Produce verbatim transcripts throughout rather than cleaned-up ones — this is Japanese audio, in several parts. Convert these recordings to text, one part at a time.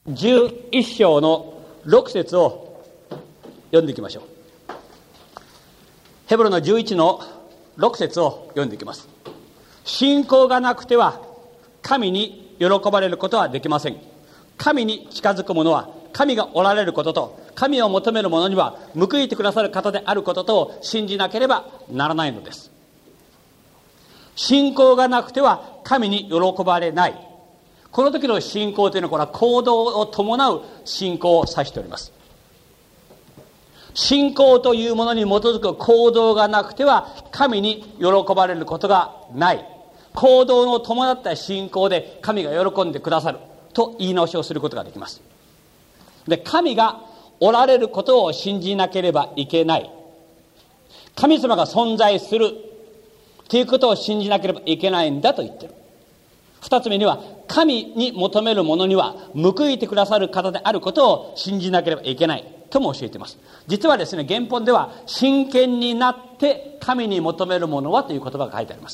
じゅういっ章のろく節を読んでいきましょう。ヘブルのじゅういちのろく節を読んでいきます。信仰がなくては神に喜ばれることはできません。神に近づく者は神がおられることと、神を求める者には報いてくださる方であることとを信じなければならないのです。信仰がなくては神に喜ばれない。この時の信仰というのは、これは行動を伴う信仰を指しております。信仰というものに基づく行動がなくては神に喜ばれることがない。行動の伴った信仰で神が喜んでくださると言い直しをすることができます。で、神がおられることを信じなければいけない。神様が存在するということを信じなければいけないんだと言ってる。二つ目には、神に求める者には報いてくださる方であることを信じなければいけないとも教えています。実はですね、原本では真剣になって神に求める者はという言葉が書いてあります。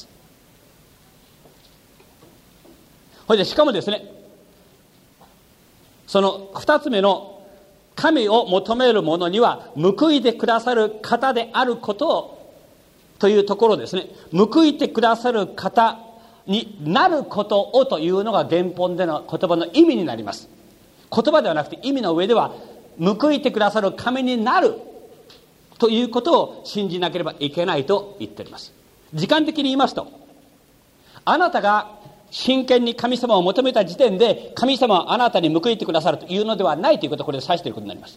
それでしかもですね、その二つ目の神を求める者には報いてくださる方であることをというところですね、報いてくださる方になることをというのが原本での言葉の意味になります。言葉ではなくて意味の上では、報いてくださる神になるということを信じなければいけないと言っております。時間的に言いますと、あなたが真剣に神様を求めた時点で神様はあなたに報いてくださるというのではないということをこれで指していることになります。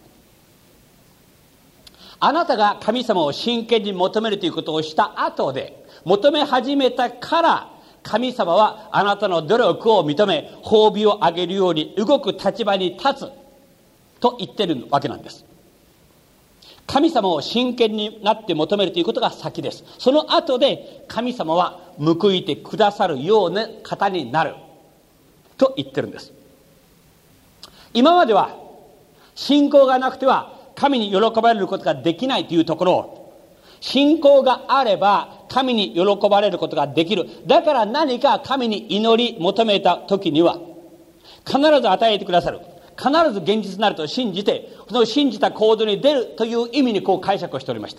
あなたが神様を真剣に求めるということをした後で、求め始めたから神様はあなたの努力を認め、褒美をあげるように動く立場に立つと言っているわけなんです。神様を真剣になって求めるということが先です。その後で神様は報いてくださるような方になると言ってるんです。今までは信仰がなくては神に喜ばれることができないというところを、信仰があれば神に喜ばれることができる。だから何か神に祈り求めた時には必ず与えてくださる。必ず現実になると信じて、その信じた行動に出るという意味にこう解釈をしておりました。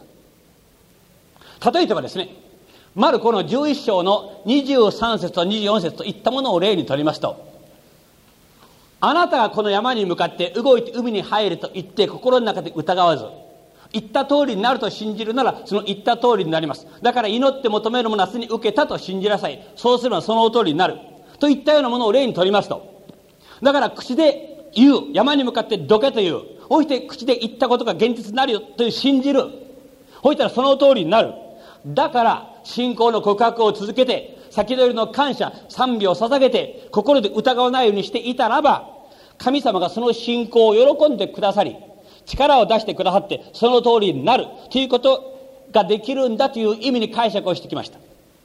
例えばですね、マルコのじゅういっ章のにじゅうさん節とにじゅうよん節といったものを例にとりますと、あなたがこの山に向かって動いて海に入ると言って心の中で疑わず、言った通りになると信じるならその言った通りになります。だから祈って求めるものはすでに受けたと信じなさい。そうすればその通りになるといったようなものを例にとりますと、だから口で言う、山に向かってどけという、そして口で言ったことが現実になるよという信じる、そしたらその通りになる。だから信仰の告白を続けて、先取りの感謝賛美を捧げて心で疑わないようにしていたらば、神様がその信仰を喜んでくださり、力を出してくださってその通りになるということができるんだという意味に解釈をしてきました。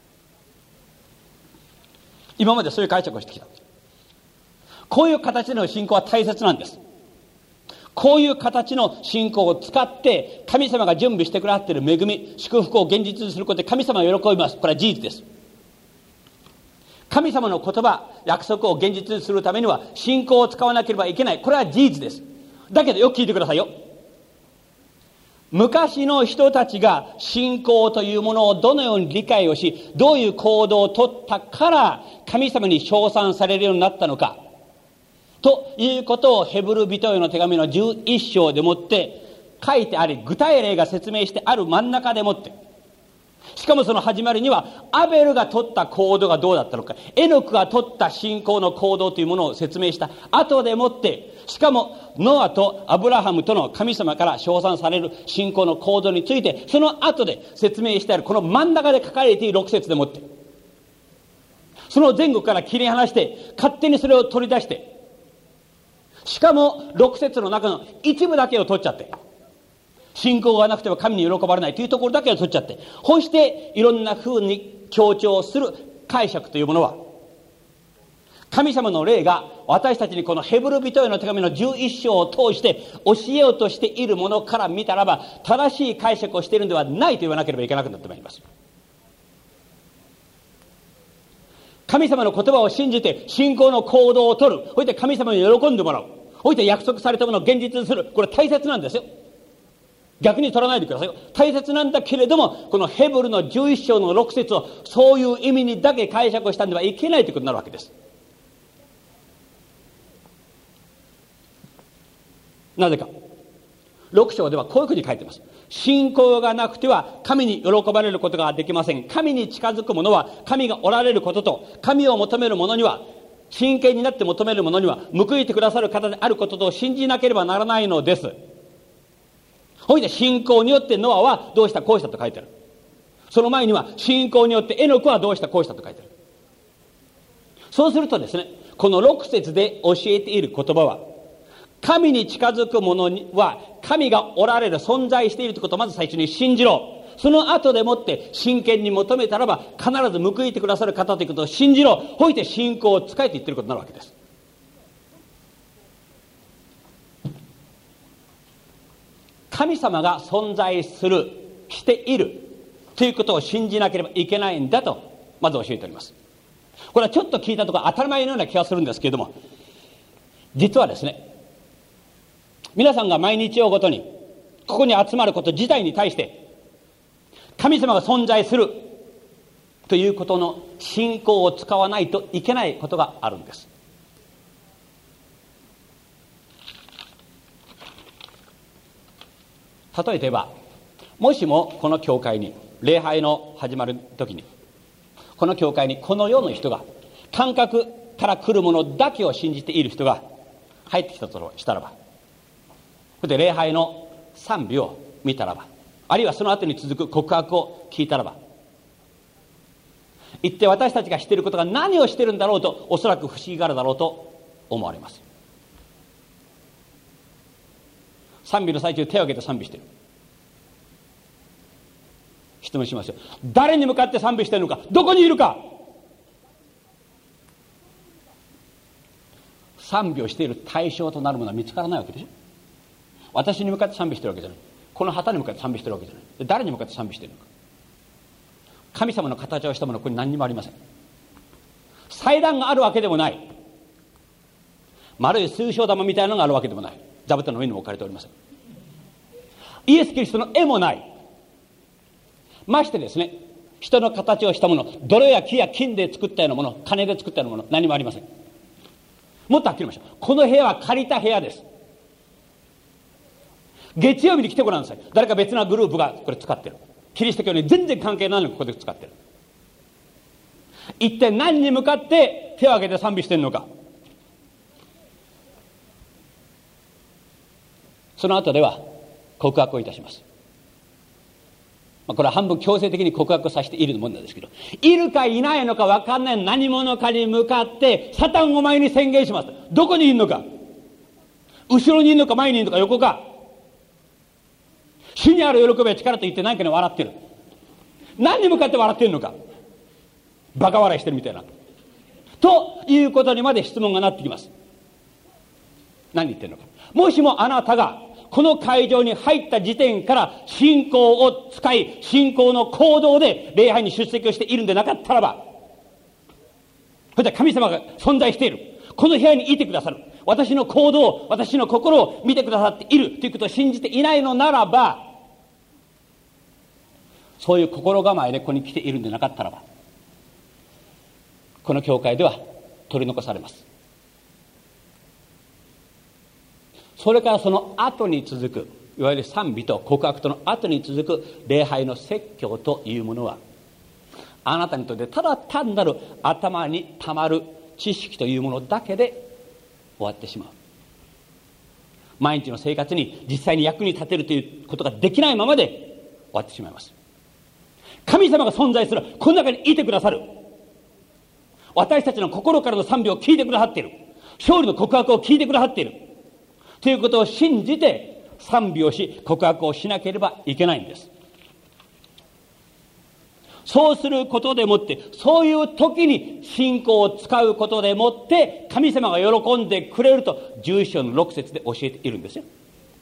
今までそういう解釈をしてきた。こういう形での信仰は大切なんです。こういう形の信仰を使って神様が準備してくださっている恵み、祝福を現実にすることで神様が喜びます。これは事実です。神様の言葉、約束を現実にするためには信仰を使わなければいけない。これは事実です。だけどよく聞いてくださいよ。昔の人たちが信仰というものをどのように理解をし、どういう行動をとったから神様に称賛されるようになったのかということをヘブル人への手紙のじゅういっ章でもって書いてあり、具体例が説明してある真ん中でもって、しかもその始まりにはアベルが取った行動がどうだったのか、エノクが取った信仰の行動というものを説明した後でもって、しかもノアとアブラハムとの神様から称賛される信仰の行動についてその後で説明してあるこの真ん中で書かれているろく節でもって、その前後から切り離して勝手にそれを取り出して、しかもろく節の中の一部だけを取っちゃって、信仰がなくては神に喜ばれないというところだけを取っちゃって、こうしていろんな風に強調する解釈というものは、神様の霊が私たちにこのヘブル人への手紙のじゅういっ章を通して教えようとしているものから見たらば、正しい解釈をしているのではないと言わなければいけなくなってまいります。神様の言葉を信じて信仰の行動を取る、そして神様に喜んでもらう、 おいて約束されたものを現実にする。これ大切なんですよ。逆に取らないでくださいよ。大切なんだけれども、このヘブルのじゅういっ章のろく節をそういう意味にだけ解釈をしたんではいけないということになるわけです。なぜか。ろく章ではこういうふうに書いています。信仰がなくては神に喜ばれることができません。神に近づく者は神がおられることと、神を求める者には、真剣になって求める者には報いてくださる方であることと信じなければならないのです。ほいで信仰によってノアはどうしたこうしたと書いてある。その前には信仰によってエノクはどうしたこうしたと書いてある。そうするとですね、このろく節で教えている言葉は、神に近づく者には神がおられる、存在しているということをまず最初に信じろ。その後でもって真剣に求めたらば必ず報いてくださる方ということを信じろ。ほいて信仰を使えと言っていることになるわけです。神様が存在する、しているということを信じなければいけないんだとまず教えております。これはちょっと聞いたところ当たり前のような気がするんですけれども、実はですね、皆さんが毎日をごとにここに集まること自体に対して神様が存在するということの信仰を使わないといけないことがあるんです。例えば、もしもこの教会に礼拝の始まる時にこの教会にこの世の人が感覚から来るものだけを信じている人が入ってきたとしたらば、で礼拝の賛美を見たらば、あるいはその後に続く告白を聞いたらば、一体私たちがしていることが何をしているんだろうと、おそらく不思議があるだろうと思われます。賛美の最中手を挙げて賛美している。質問しますよ。誰に向かって賛美しているのか、どこにいるか。賛美をしている対象となるものは見つからないわけでしょ。私に向かって賛美しているわけじゃない。この旗に向かって賛美しているわけじゃない。で誰に向かって賛美しているのか。神様の形をしたものはここに何にもありません。祭壇があるわけでもない。丸い数章玉みたいなのがあるわけでもない。座布団の上にも置かれておりません。イエス・キリストの絵もない。ましてですね、人の形をしたもの、泥や木や金で作ったようなもの、金で作ったようなもの、何もありません。もっとはっきり言いましょう。この部屋は借りた部屋です。月曜日に来てごらんなさい。誰か別なグループがこれ使ってる。キリスト教に全然関係ないのにここで使ってる。一体何に向かって手を挙げて賛美してるのか。その後では告白をいたします。これは半分強制的に告白をさせているものなんですけど、いるかいないのか分かんない何者かに向かってサタンを前に宣言します。どこにいるのか、後ろにいるのか、前にいるのか、横か。主にある喜びは力と言って何かに笑ってる。何に向かって笑ってるのか、バカ笑いしてるみたいなということにまで質問がなってきます。何言ってるのか。もしもあなたがこの会場に入った時点から信仰を使い、信仰の行動で礼拝に出席をしているんでなかったらば、それで神様が存在している、この部屋にいてくださる、私の行動、私の心を見てくださっているということを信じていないのならば、そういう心構えでここに来ているんでなかったらば、この教会では取り残されます。それからその後に続く、いわゆる賛美と告白との後に続く礼拝の説教というものは、あなたにとってただ単なる頭にたまる知識というものだけで終わってしまう。毎日の生活に実際に役に立てるということができないままで終わってしまいます。神様が存在する、この中にいてくださる、私たちの心からの賛美を聞いてくださっている、勝利の告白を聞いてくださっているということを信じて賛美をし告白をしなければいけないんです。そうすることでもって、そういう時に信仰を使うことでもって神様が喜んでくれるとじゅういっ章のろく節で教えているんですよ。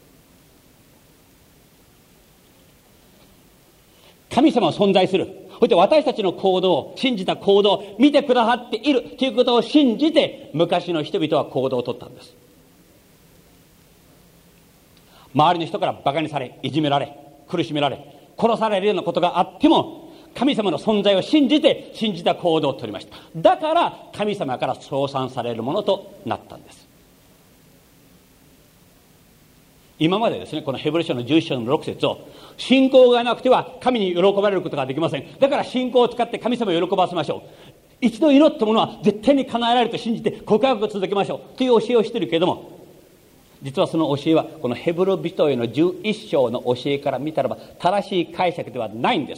神様は存在する、そして私たちの行動、信じた行動を見てくださっているということを信じて昔の人々は行動をとったんです。 周りの人からバカにされ、いじめられ、苦しめられ、殺されるようなことがあっても、神様の存在を信じて信じた行動をとりました。だから神様から称賛されるものとなったんです。今までですね、このヘブル書のじゅういち章のろく節を、信仰がなくては神に喜ばれることができません。だから信仰を使って神様を喜ばせましょう。一度祈ったものは絶対に叶えられると信じて告白を続けましょうという教えをしているけれども、実はその教えはこのヘブル人へのじゅういち章の教えから見たらば正しい解釈ではないんです。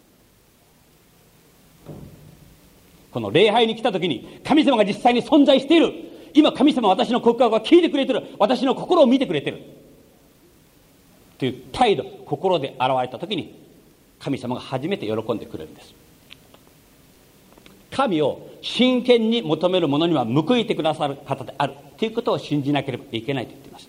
この礼拝に来た時に神様が実際に存在している、今神様は私の告白を聞いてくれている、私の心を見てくれているという態度、心で現れた時に神様が初めて喜んでくれるんです。神を真剣に求める者には報いてくださる方であるということを信じなければいけないと言っています。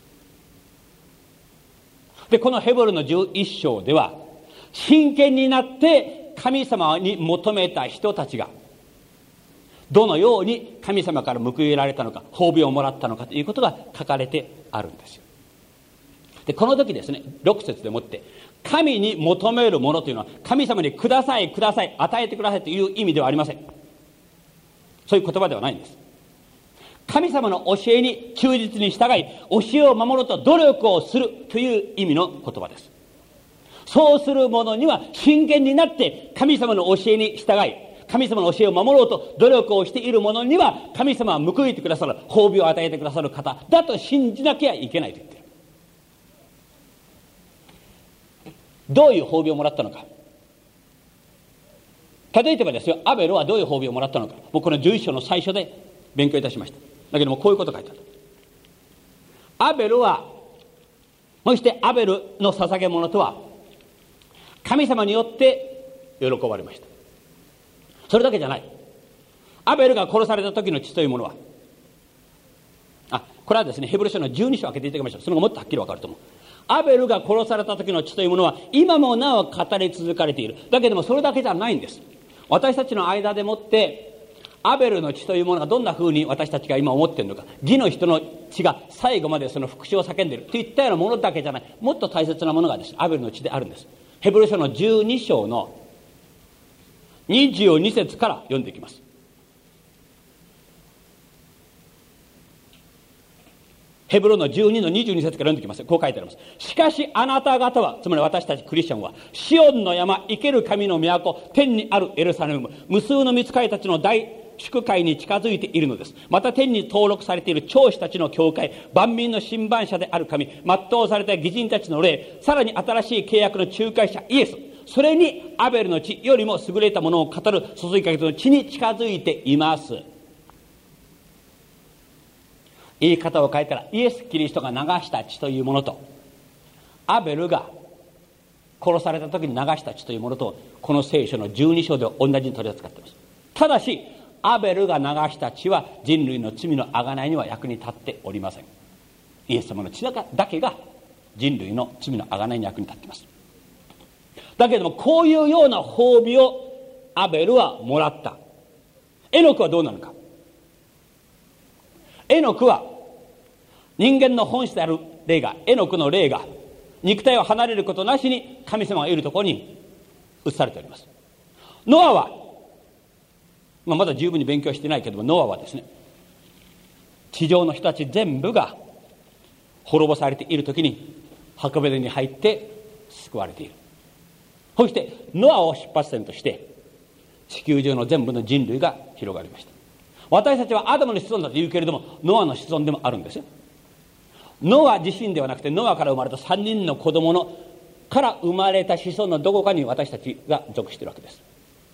で、このヘブルのじゅういち章では、真剣になって神様に求めた人たちがどのように神様から報いられたのか、褒美をもらったのかということが書かれてあるんですよ。で、この時ですね、ろく節でもって神に求めるものというのは神様にくださいください与えてくださいという意味ではありません。そういう言葉ではないんです。神様の教えに忠実に従い、教えを守ろうと努力をするという意味の言葉です。そうする者には真剣になって神様の教えに従い、神様の教えを守ろうと努力をしている者には神様は報いてくださる、褒美を与えてくださる方だと信じなきゃいけないと言っている。どういう褒美をもらったのか。例えばですよ、アベルはどういう褒美をもらったのか、僕このじゅういち章の最初で勉強いたしました。だけどもこういうことが書いてある。アベルは、そしてアベルの捧げ物とは神様によって喜ばれました。それだけじゃない。アベルが殺された時の血というものは、あ、これはですね、ヘブル書のじゅうに章を開けていただきましょう。その方がもっとはっきりわかると思う。アベルが殺された時の血というものは今もなお語り続かれている。だけどもそれだけじゃないんです。私たちの間でもってアベルの血というものがどんな風に私たちが今思っているのか、義の人の血が最後までその復讐を叫んでいるといったようなものだけじゃない、もっと大切なものがですね、アベルの血であるんです。ヘブル書のじゅうに章のにじゅうに節から読んでいきます。ヘブルのじゅうにのにじゅうに節から読んでいきます。こう書いてあります。しかしあなた方は、つまり私たちクリスチャンは、シオンの山、生ける神の都、天にあるエルサレム、無数の御使いたちの大祝会に近づいているのです。また天に登録されている長子たちの教会、万民の審判者である神、全うされた義人たちの霊、さらに新しい契約の仲介者イエス、それにアベルの血よりも優れたものを語る注ぎかけの血に近づいています。言い方を変えたら、イエス・キリストが流した血というものと、アベルが殺された時に流した血というものと、この聖書のじゅうに章では同じに取り扱っています。ただしアベルが流した血は人類の罪の贖いには役に立っておりません。イエス様の血だけが人類の罪の贖いに役に立っています。だけれどもこういうような褒美をアベルはもらった。エノクはどうなのか。エノクは人間の本質である霊が、エノクの霊が肉体を離れることなしに神様がいるところに移されております。ノアは、まあ、まだ十分に勉強してないけども、ノアはですね、地上の人たち全部が滅ぼされている時に箱舟に入って救われている。そしてノアを出発点として地球上の全部の人類が広がりました。私たちはアダムの子孫だと言うけれども、ノアの子孫でもあるんですよ。ノア自身ではなくて、ノアから生まれたさんにんの子供のから生まれた子孫のどこかに私たちが属しているわけです。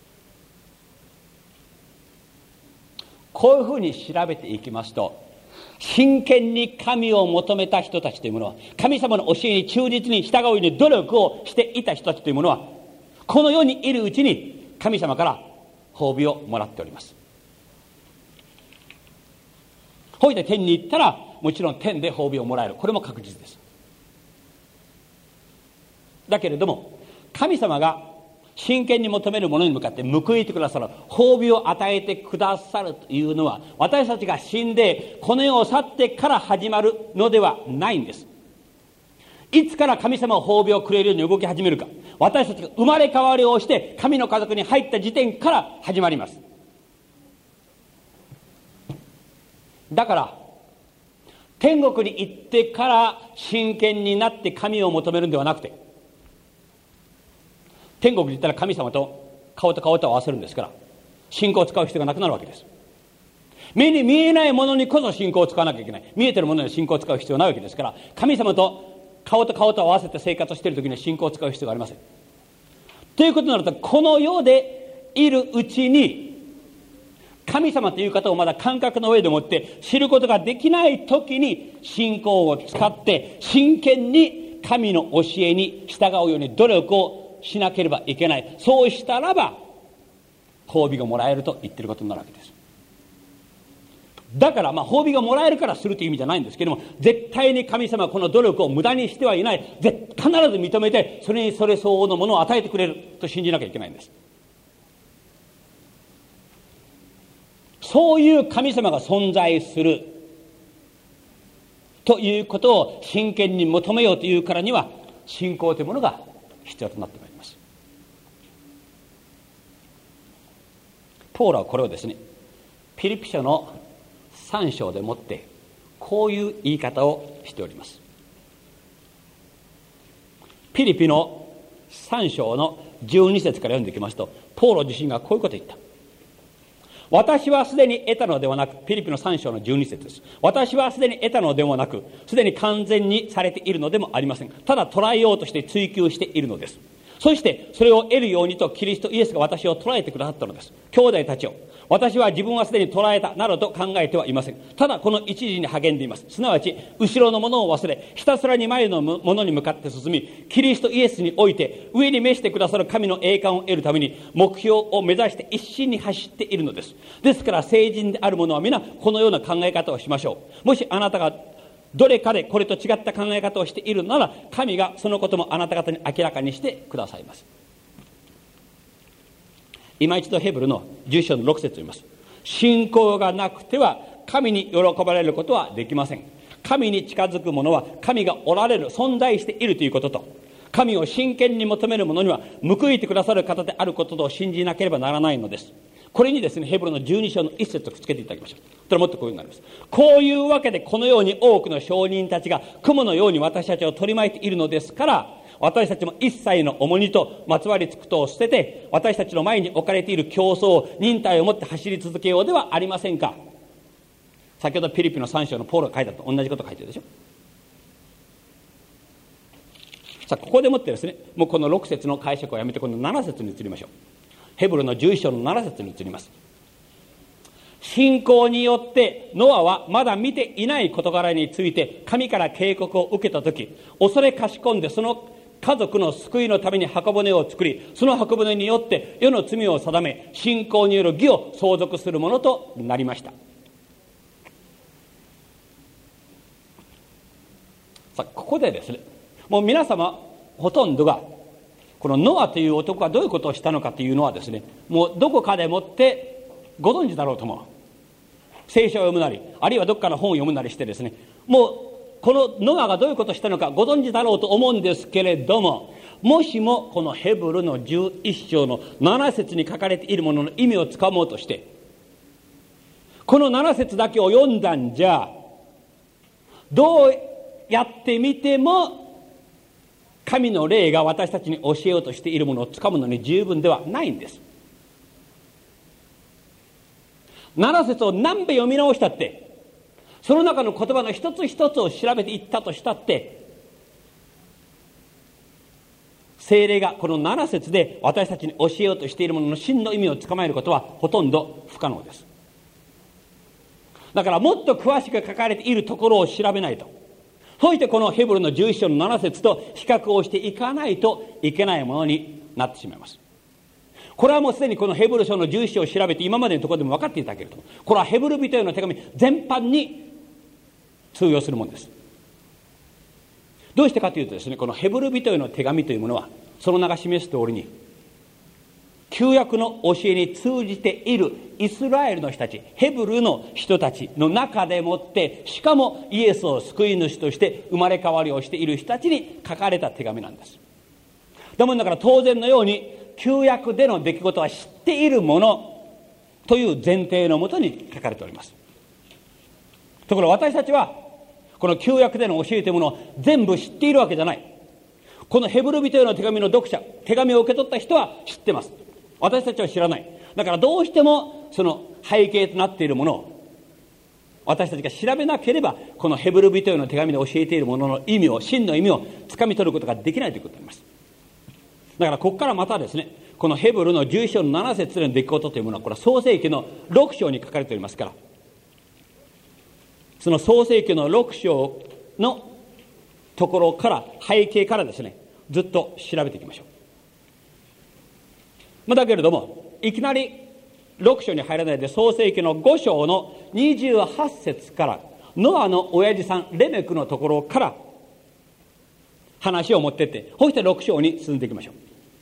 こういうふうに調べていきますと、真剣に神を求めた人たちというものは、神様の教えに忠実に従うように努力をしていた人たちというものは、この世にいるうちに神様から褒美をもらっております。ほいで天に行ったらもちろん天で褒美をもらえる。これも確実です。だけれども神様が真剣に求めるものに向かって報いてくださる、褒美を与えてくださるというのは、私たちが死んでこの世を去ってから始まるのではないんです。 いつから神様は褒美をくれるように動き始めるか。私たちが生まれ変わりをして神の家族に入った時点から始まります。だから天国に行ってから真剣になって神を求めるんではなくて、天国に行ったら神様と顔と顔と合わせるんですから、信仰を使う必要がなくなるわけです。目に見えないものにこそ信仰を使わなきゃいけない。見えてるものに信仰を使う必要がないわけですから、神様と顔と顔と合わせて生活をしているときには信仰を使う必要がありません。ということになると、この世でいるうちに神様という方をまだ感覚の上でもって知ることができないときに信仰を使って真剣に神の教えに従うように努力をしなければいけない。そうしたらば褒美がもらえると言ってることになるわけです。だからまあ褒美がもらえるからするという意味じゃないんですけども、絶対に神様はこの努力を無駄にしてはいない。必ず認めてそれにそれ相応のものを与えてくれると信じなきゃいけないんです。そういう神様が存在するということを真剣に求めようというからには、信仰というものが必要となってまいります。ポールはこれをですね、ピリピ書のさん章でもってこういう言い方をしております。ピリピのさん章のじゅうに節から読んでいきますと、ポール自身がこういうことを言った。私はすでに得たのではなく、ピリピのさん章のじゅうに節です。私はすでに得たのでもなく、すでに完全にされているのでもありません。ただ捉えようとして追求しているのです。そしてそれを得るようにとキリストイエスが私を捉えてくださったのです。兄弟たちを、私は自分はすでに捉えたなどと考えてはいません。ただこの一時に励んでいます。すなわち後ろのものを忘れ、ひたすらに前のものに向かって進み、キリストイエスにおいて上に召してくださる神の栄冠を得るために目標を目指して一心に走っているのです。ですから聖人である者は皆このような考え方をしましょう。もしあなたがどれかでこれと違った考え方をしているなら、神がそのこともあなた方に明らかにしてくださいます。今一度ヘブルのじゅう章のろく節を言います。信仰がなくては神に喜ばれることはできません。神に近づく者は神がおられる、存在しているということと、神を真剣に求める者には報いてくださる方であることと信じなければならないのです。これにですね、ヘブルのじゅうに章のいち節とくっつけていただきましょう。それもっとこういうふうになります。こういうわけでこのように多くの証人たちが雲のように私たちを取り巻いているのですから、私たちも一切の重荷とまつわりつくことを捨てて、私たちの前に置かれている競争、忍耐を持って走り続けようではありませんか。先ほどピリピのさん章のポールが書いたと同じことを書いてるでしょ。さあここでもってですね、もうこのろく節の解釈をやめてこのなな節に移りましょう。ヘブルのじゅういち章のなな節に移ります。信仰によってノアはまだ見ていない事柄について神から警告を受けたとき、恐れかしこんでその家族の救いのために箱舟を作り、その箱舟によって世の罪を定め、信仰による義を相続するものとなりました。さあここでですね、もう皆様ほとんどがこのノアという男がどういうことをしたのかというのはですね、もうどこかでもってご存知だろうと思う。聖書を読むなり、あるいはどこかの本を読むなりしてですね、もうこのノアがどういうことをしたのかご存知だろうと思うんですけれども、もしもこのヘブルのじゅういち章のなな節に書かれているものの意味をつかもうとしてこのなな節だけを読んだんじゃ、どうやってみても神の霊が私たちに教えようとしているものをつかむのに十分ではないんです。なな節を何べ読み直したって、その中の言葉の一つ一つを調べていったとしたって、聖霊がこのなな節で私たちに教えようとしているものの真の意味をつかまえることはほとんど不可能です。だからもっと詳しく書かれているところを調べないと、そしてこのヘブルのじゅういち章のなな節と比較をしていかないといけないものになってしまいます。これはもうすでにこのヘブル書のじゅういち章を調べて今までのところでも分かっていたけれども、これはヘブル人への手紙全般に通用するものです。どうしてかというとですね、このヘブル人への手紙というものはその名が示す通りに旧約の教えに通じているイスラエルの人たち、ヘブルの人たちの中でもって、しかもイエスを救い主として生まれ変わりをしている人たちに書かれた手紙なんです。だもんだから当然のように旧約での出来事は知っているものという前提のもとに書かれております。ところが私たちはこの旧約での教えというものを全部知っているわけじゃない。このヘブル人への手紙の読者、手紙を受け取った人は知ってます。私たちは知らない。だからどうしてもその背景となっているものを私たちが調べなければ、このヘブル人への手紙で教えているものの意味を、真の意味をつかみ取ることができないということになります。だからここからまたですね、このヘブルのじゅういち章のなな節での出来事というものは、これは創世記のろく章に書かれておりますから、その創世記のろく章のところから、背景からですね、ずっと調べていきましょう。まあ、だけれどもいきなりろく章に入らないで、創世記のご章のにじゅうはち節からノアの親父さんレメクのところから話を持っていって、そしてろく章に進んでいきましょう。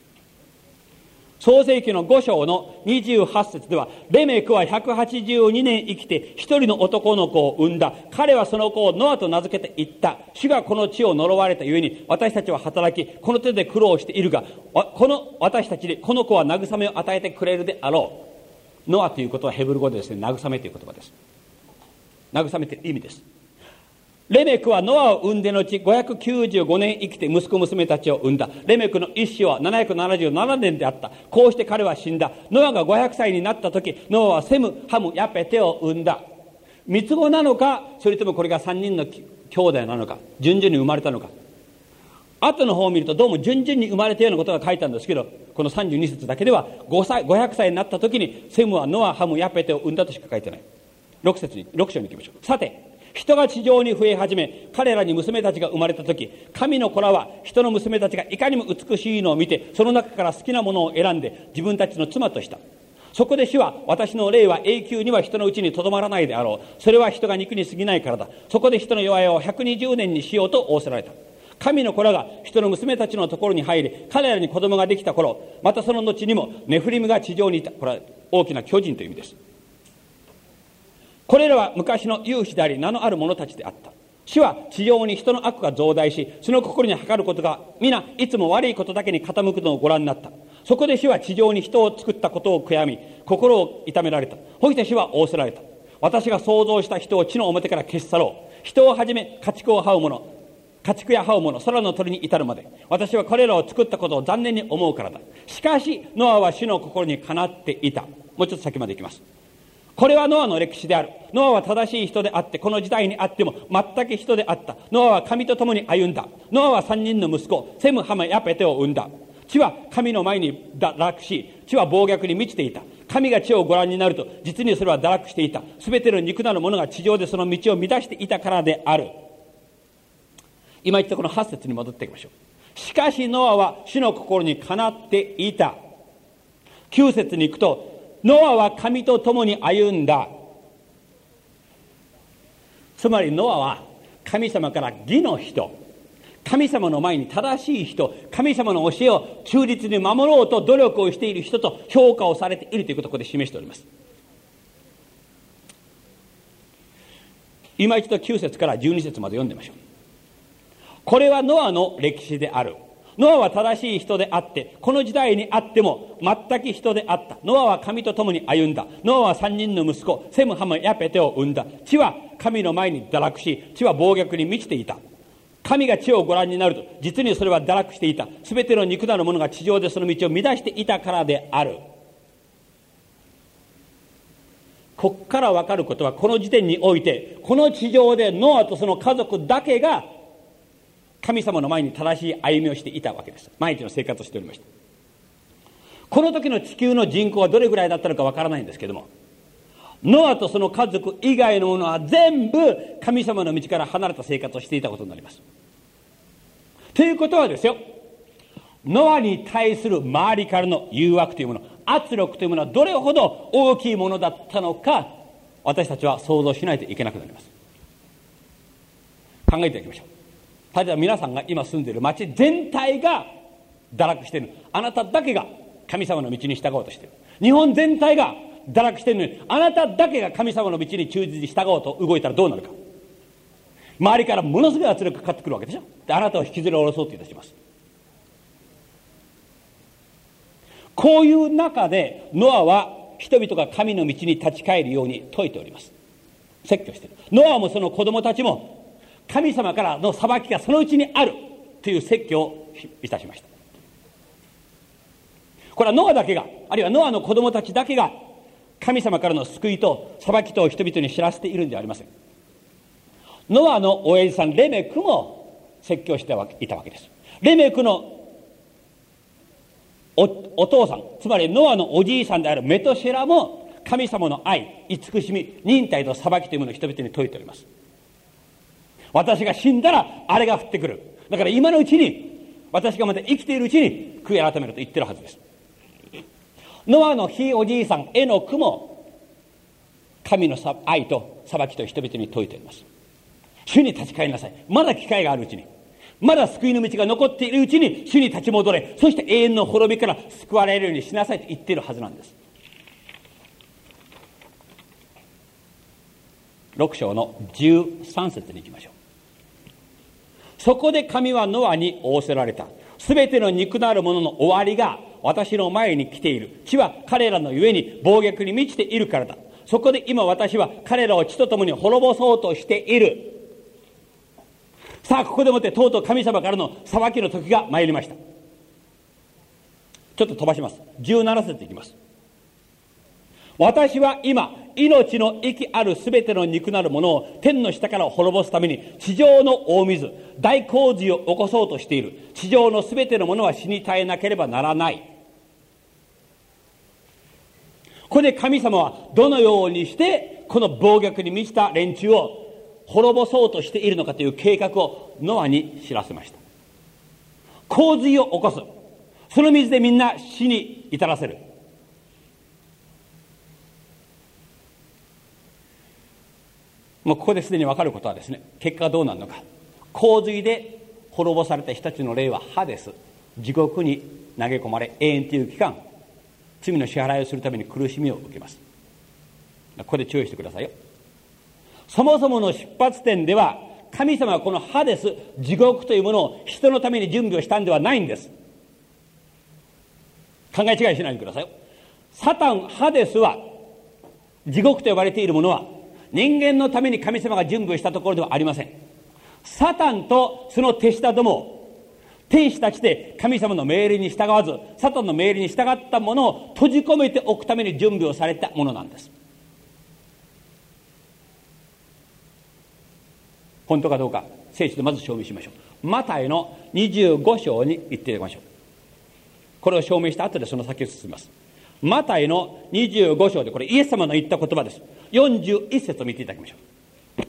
創世記のご章のにじゅうはち節では、レメクはひゃくはちじゅうにねん生きて一人の男の子を産んだ。彼はその子をノアと名付けて言った。主がこの地を呪われたゆえに私たちは働き、この手で苦労しているが、この私たちにこの子は慰めを与えてくれるであろう。ノアということはヘブル語でですね、慰めという言葉です。慰めという意味です。レメクはノアを産んでのちごひゃくきゅうじゅうごねん生きて息子娘たちを産んだ。レメクの一子はななひゃくななじゅうななねんであった。こうして彼は死んだ。ノアがごひゃくさいになった時、ノアはセム、ハム、ヤペテを産んだ。三つ子なのか、それともこれが三人の兄弟なのか、順々に生まれたのか。後の方を見るとどうも順々に生まれたようなことが書いたんですけど、このさんじゅうに節だけではごさいごひゃくさいになった時にセムはノア、ハム、ヤペテを産んだとしか書いてない。ろく節にろく章に行きましょう。さて、人が地上に増え始め、彼らに娘たちが生まれたとき、神の子らは人の娘たちがいかにも美しいのを見て、その中から好きなものを選んで自分たちの妻とした。そこで主は、私の霊は永久には人のうちにとどまらないであろう。それは人が肉に過ぎないからだ。そこで人の弱々をひゃくにじゅうねんにしようと仰せられた。神の子らが人の娘たちのところに入り、彼らに子供ができた頃、またその後にもネフリムが地上にいた。これは大きな巨人という意味です。これらは昔の勇士であり名のある者たちであった。主は地上に人の悪が増大し、その心に計ることが皆いつも悪いことだけに傾くのをご覧になった。そこで主は地上に人を作ったことを悔やみ、心を痛められた。そして主は仰せられた。私が創造した人を地の表から消し去ろう。人をはじめ家畜を這う者、家畜や這う者、空の鳥に至るまで、私は彼らを作ったことを残念に思うからだ。しかしノアは主の心にかなっていた。もうちょっと先まで行きます。これはノアの歴史である。ノアは正しい人であって、この時代にあっても全く人であった。ノアは神と共に歩んだ。ノアは三人の息子、セム、ハム、ヤペテを産んだ。地は神の前に堕落し、地は暴虐に満ちていた。神が地をご覧になると、実にそれは堕落していた。すべての肉なるものが地上でその道を乱していたからである。今一度このはち節に戻っていきましょう。しかしノアは主の心にかなっていた。きゅう節に行くと、ノアは神と共に歩んだ。つまりノアは神様から義の人、神様の前に正しい人、神様の教えを忠実に守ろうと努力をしている人と評価をされているということをここで示しております。今一度きゅう節からじゅうに節まで読んでみましょう。これはノアの歴史である。ノアは正しい人であって、この時代にあっても全く人であった。ノアは神と共に歩んだ。ノアは三人の息子、セム、ハム、ヤペテを産んだ。地は神の前に堕落し、地は暴虐に満ちていた。神が地をご覧になると、実にそれは堕落していた。すべての肉なるものが地上でその道を乱していたからである。ここから分かることは、この時点において、この地上でノアとその家族だけが神様の前に正しい歩みをしていたわけです。毎日の生活をしておりました。この時の地球の人口はどれぐらいだったのかわからないんですけども、ノアとその家族以外のものは全部神様の道から離れた生活をしていたことになります。ということはですよ、ノアに対する周りからの誘惑というもの、圧力というものはどれほど大きいものだったのか、私たちは想像しないといけなくなります。考えていきましょう。例えば皆さんが今住んでいる町全体が堕落している。あなただけが神様の道に従おうとしている。日本全体が堕落しているのに、あなただけが神様の道に忠実に従おうと動いたらどうなるか。周りからものすごい圧力がかかってくるわけでしょ。で、あなたを引きずり下ろそうといたします。こういう中でノアは人々が神の道に立ち返るように説いております。説教している。ノアもその子供たちも神様からの裁きがそのうちにあるという説教をいたしました。これはノアだけが、あるいはノアの子供たちだけが神様からの救いと裁きと人々に知らせているんではありません。ノアの親父さんレメクも説教していたわけです。レメクの お, お父さん、つまりノアのおじいさんであるメトシェラも神様の愛、慈しみ、忍耐と裁きというものを人々に説いております。私が死んだらあれが降ってくる。だから今のうちに、私がまだ生きているうちに悔い改めると言ってるはずです。ノアのひいおじいさんエノクも神の愛と裁きと人々に説いております。主に立ち返りなさい。まだ機会があるうちに、まだ救いの道が残っているうちに主に立ち戻れ、そして永遠の滅びから救われるようにしなさいと言っているはずなんです。ろく章のじゅうさん節に行きましょう。そこで神はノアに仰せられた。すべての肉なるものの終わりが私の前に来ている。地は彼らのゆえに暴虐に満ちているからだ。そこで今私は彼らを地とともに滅ぼそうとしている。さあ、ここでもってとうとう神様からの裁きの時が参りました。ちょっと飛ばします。じゅうなな節いきます。私は今命の息あるすべての肉なるものを天の下から滅ぼすために地上の大水大洪水を起こそうとしている。地上のすべてのものは死に絶えなければならない。ここで神様はどのようにしてこの暴虐に満ちた連中を滅ぼそうとしているのかという計画をノアに知らせました。洪水を起こす。その水でみんな死に至らせる。もうここですでに分かることはですね、結果がどうなるのか。洪水で滅ぼされた人たちの霊はハデス、地獄に投げ込まれ永遠という期間、罪の支払いをするために苦しみを受けます。ここで注意してくださいよ。そもそもの出発点では神様はこのハデス、地獄というものを人のために準備をしたんではないんです。考え違いしないでくださいよ。サタン、ハデスは地獄と呼ばれているものは人間のために神様が準備をしたところではありません。サタンとその手下ども、天使たちで神様の命令に従わずサタンの命令に従ったものを閉じ込めておくために準備をされたものなんです。本当かどうか聖書でまず証明しましょう。マタイのにじゅうご章に行っていただきましょう。これを証明した後でその先を進みます。マタイのにじゅうご章で、これイエス様の言った言葉です。よんじゅういち節を見ていただきましょう。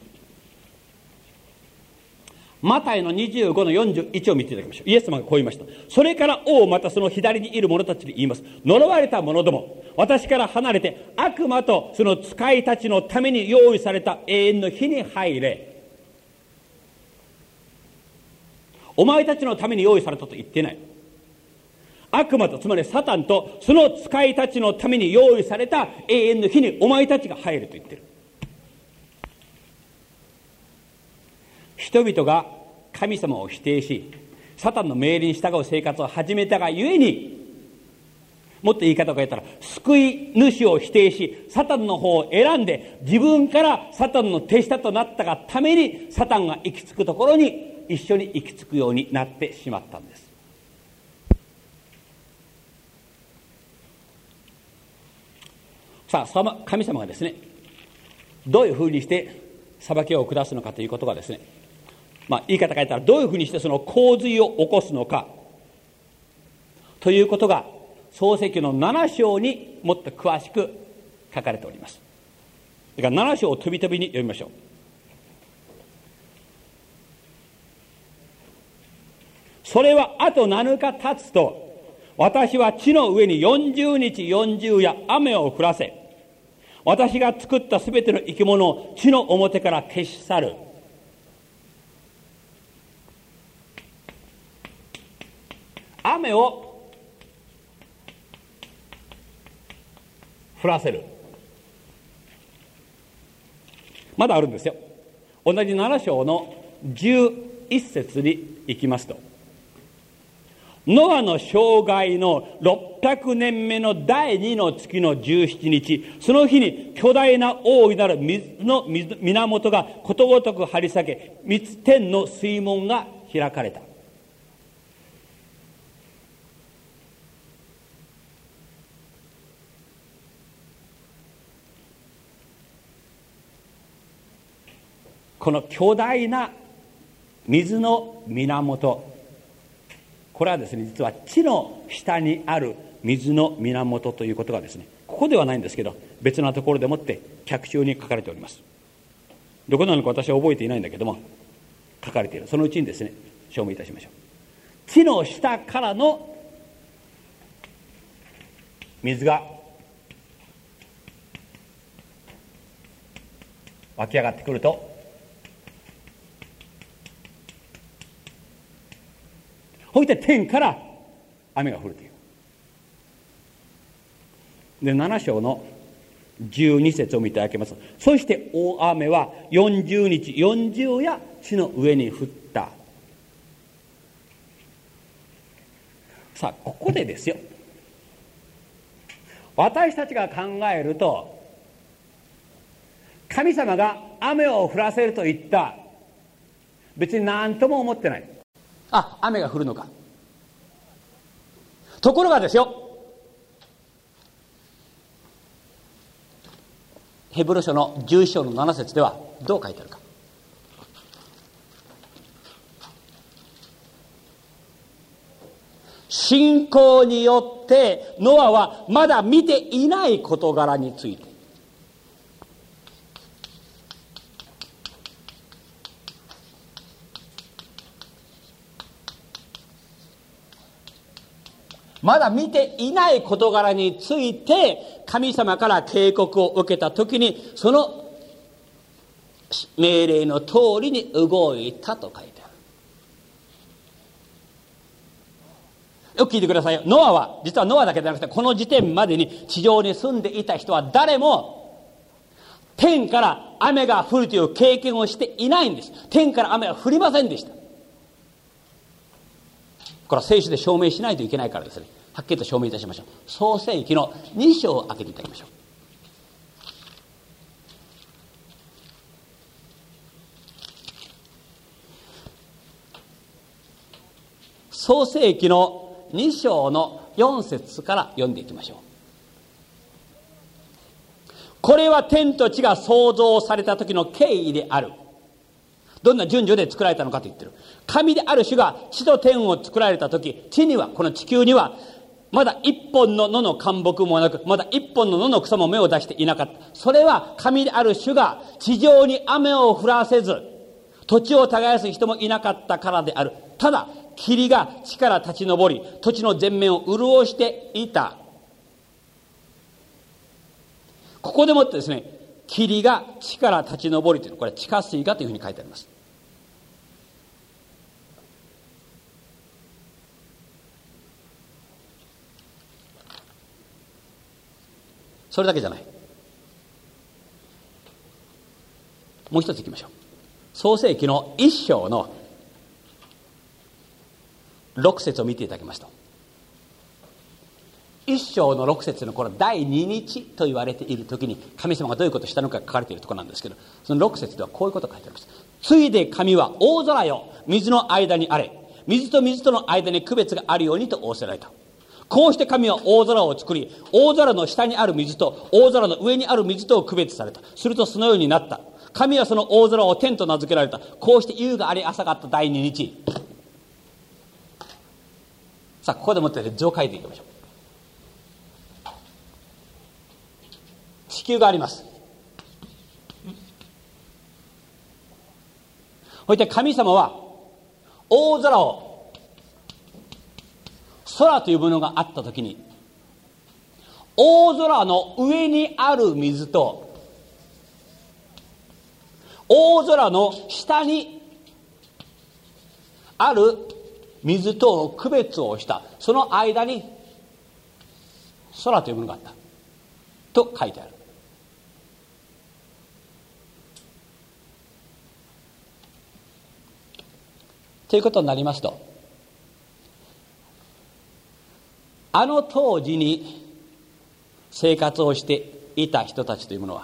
マタイのにじゅうごのよんじゅういちを見ていただきましょう。イエス様がこう言いました。それから王またその左にいる者たちに言います。呪われた者ども、私から離れて悪魔とその使いたちのために用意された永遠の火に入れ。お前たちのために用意されたと言ってない。悪魔と、つまりサタンとその使いたちのために用意された永遠の火にお前たちが入ると言ってる。人々が神様を否定しサタンの命令に従う生活を始めたがゆえに、もっと言い方を変えたら救い主を否定しサタンの方を選んで自分からサタンの手下となったがために、サタンが行き着くところに一緒に行き着くようになってしまったんです。さあ、神様がですね、どういうふうにして裁きを下すのかということがですね、まあ言い方変えたらどういうふうにしてその洪水を起こすのかということが創世記のなな章にもっと詳しく書かれております。だからなな章を飛び飛びに読みましょう。それはあとなのか経つと、私は地の上によんじゅうにちよんじゅう夜雨を降らせ、私が作ったすべての生き物を地の表から消し去る。雨を降らせる。まだあるんですよ。同じなな章のじゅういっ節に行きますと、ノアの生涯のろっぴゃくねんめの第二の月のじゅうしちにち、その日に巨大な大いなる水の源がことごとく張り裂け、天の水門が開かれた。この巨大な水の源、これはですね、実は地の下にある水の源ということがですね、ここではないんですけど、別なところでもって脚注に書かれております。どこなのか私は覚えていないんだけども、書かれている。そのうちにですね、証明いたしましょう。地の下からの水が湧き上がってくると、ほいで天から雨が降るという。で、なな章のじゅうに節を見ていただけます。そして大雨はよんじゅうにちよんじゅう夜地の上に降った。さあ、ここでですよ、私たちが考えると、神様が雨を降らせると言った、別に何とも思ってない。あ、雨が降るのか。ところがですよ、ヘブル書のじゅういち章のなな節ではどう書いてあるか。信仰によってノアはまだ見ていない事柄について、まだ見ていない事柄について神様から警告を受けたときに、その命令の通りに動いたと書いてある。よく聞いてくださいよ。ノアは、実はノアだけでなくて、この時点までに地上に住んでいた人は誰も天から雨が降るという経験をしていないんです。天から雨は降りませんでした。これは聖書で証明しないといけないからですね。はっきりと証明いたしましょう。創世記のに章を開けていただきましょう。創世記のに章のよん節から読んでいきましょう。これは天と地が創造された時の経緯である。どんな順序で作られたのかと言ってる。神である主が地と天を作られた時、地には、この地球にはまだ一本の野の灌木もなく、まだ一本の野の草も芽を出していなかった。それは神である主が地上に雨を降らせず、土地を耕す人もいなかったからである。ただ霧が地から立ち上り、土地の全面を潤していた。ここでもってですね、霧が地から立ち上りというのは、これ地下水がというふうに書いてあります。それだけじゃない。もう一ついきましょう。創世記の一章の六節を見ていただきますと、一章の六節のこの第二日と言われている時に神様がどういうことをしたのか書かれているところなんですけど、その六節ではこういうことが書いてあります。ついで神は大空よ、水の間にあれ、水と水との間に区別があるようにと仰せられた。こうして神は大空を作り、大空の下にある水と大空の上にある水とを区別された。するとそのようになった。神はその大空を天と名付けられた。こうして夕があり朝があった第二日。さあ、ここでもって図を書いていきましょう。地球があります。そして神様は大空を、空というものがあったときに、大空の上にある水と大空の下にある水と区別をした。その間に空というものがあった。 と書いてある。ということになりますと、あの当時に生活をしていた人たちというものは、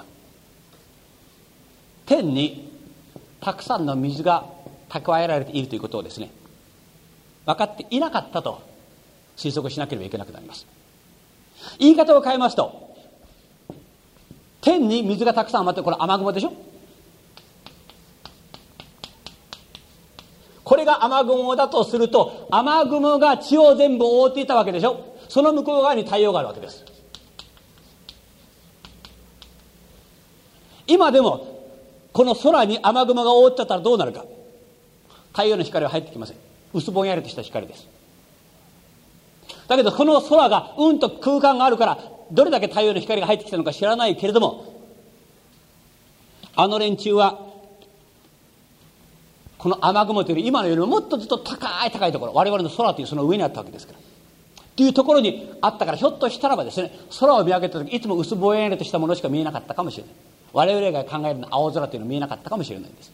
天にたくさんの水が蓄えられているということをですね、分かっていなかったと推測しなければいけなくなります。言い方を変えますと、天に水がたくさん余ってる、これ雨雲でしょ。これが雨雲だとすると、雨雲が地を全部覆っていたわけでしょ。その向こう側に太陽があるわけです。今でもこの空に雨雲が覆っちゃったらどうなるか。太陽の光は入ってきません。薄ぼんやりとした光です。だけどこの空がうんと空間があるから、どれだけ太陽の光が入ってきたのか知らないけれども、あの連中はこの雨雲というより今のよりももっとずっと高い高いところ、我々の空というその上にあったわけですから、というところにあったから、ひょっとしたらばですね、空を見上げた時いつも薄ぼんやりとしたものしか見えなかったかもしれない。我々が考えるの青空というのは見えなかったかもしれないんです。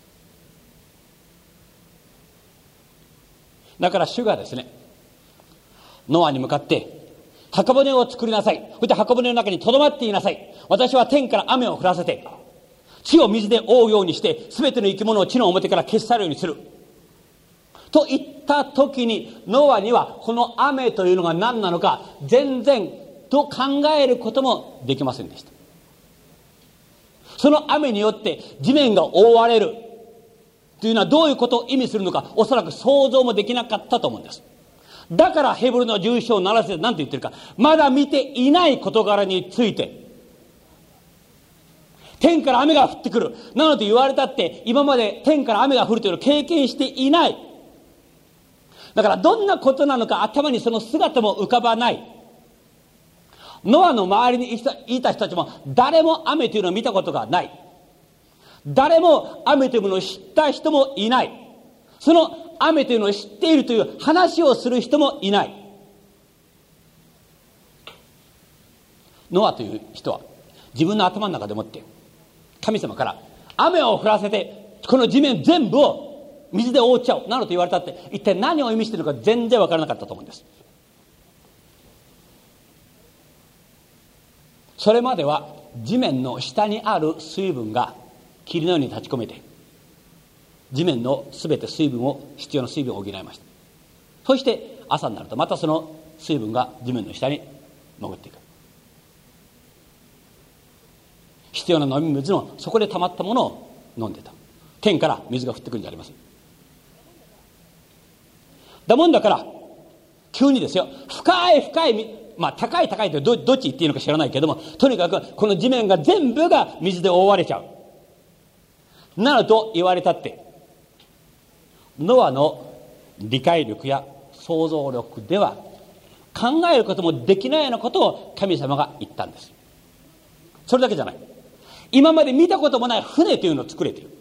だから主がですね、ノアに向かって箱舟を作りなさい、そして箱舟の中にとどまっていなさい、私は天から雨を降らせて地を水で覆うようにして、すべての生き物を地の表から消し去るようにすると言った時に、ノアにはこの雨というのが何なのか全然と考えることもできませんでした。その雨によって地面が覆われるというのはどういうことを意味するのか、おそらく想像もできなかったと思うんです。だからヘブルのじゅういち章なな節で何と言ってるか、まだ見ていない事柄について、天から雨が降ってくるなのと言われたって、今まで天から雨が降るというのを経験していない。だからどんなことなのか頭にその姿も浮かばない。ノアの周りにいた人たちも誰も雨というのを見たことがない。誰も雨というものを知った人もいない。その雨というのを知っているという話をする人もいない。ノアという人は自分の頭の中でもって神様から雨を降らせてこの地面全部を水で覆っちゃうなどと言われたって、一体何を意味しているのか全然わからなかったと思うんです。それまでは地面の下にある水分が霧のように立ち込めて、地面のすべて水分を必要な水分を補いました。そして朝になるとまたその水分が地面の下に潜っていく。必要な飲み水のそこで溜まったものを飲んでた。天から水が降ってくるんじゃありません。だもんだから急にですよ、深い深い、まあ高い高いって ど, どっち言っていいのか知らないけども、とにかくこの地面が全部が水で覆われちゃうなどと言われたって、ノアの理解力や想像力では考えることもできないようなことを神様が言ったんです。それだけじゃない。今まで見たこともない船というのを作れている。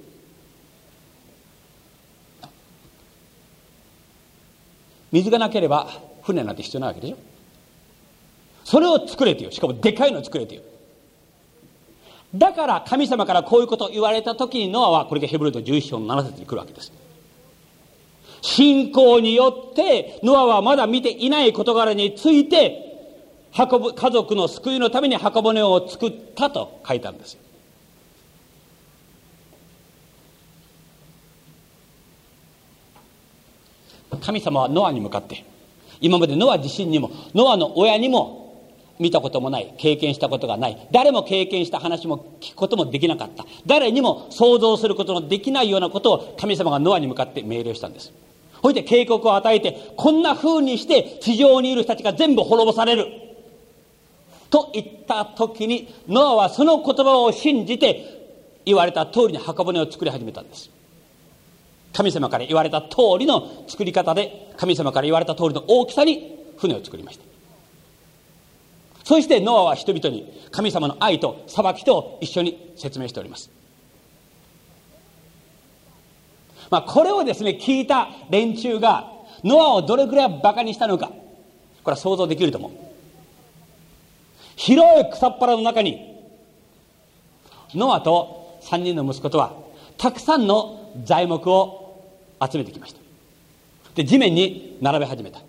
水がなければ船なんて必要ないわけでしょ。それを作れている。しかもでかいのを作れている。だから神様からこういうことを言われた時にノアは、これがヘブルのじゅういち章のなな節に来るわけです。信仰によってノアはまだ見ていない事柄について運ぶ家族の救いのために箱舟を作ったと書いてあるんですよ。神様はノアに向かって、今までノア自身にもノアの親にも見たこともない、経験したことがない、誰も経験した話も聞くこともできなかった、誰にも想像することのできないようなことを神様がノアに向かって命令したんです。そして警告を与えて、こんな風にして地上にいる人たちが全部滅ぼされると言った時に、ノアはその言葉を信じて言われた通りに箱舟を作り始めたんです。神様から言われた通りの作り方で、神様から言われた通りの大きさに船を作りました。そしてノアは人々に神様の愛と裁きと一緒に説明しております。まあ、これをですね聞いた連中がノアをどれくらいバカにしたのか、これは想像できると思う。 広い草っ腹の中にノアとさんにんの息子とはたくさんの材木を集めてきました。で、地面に並べ始めた。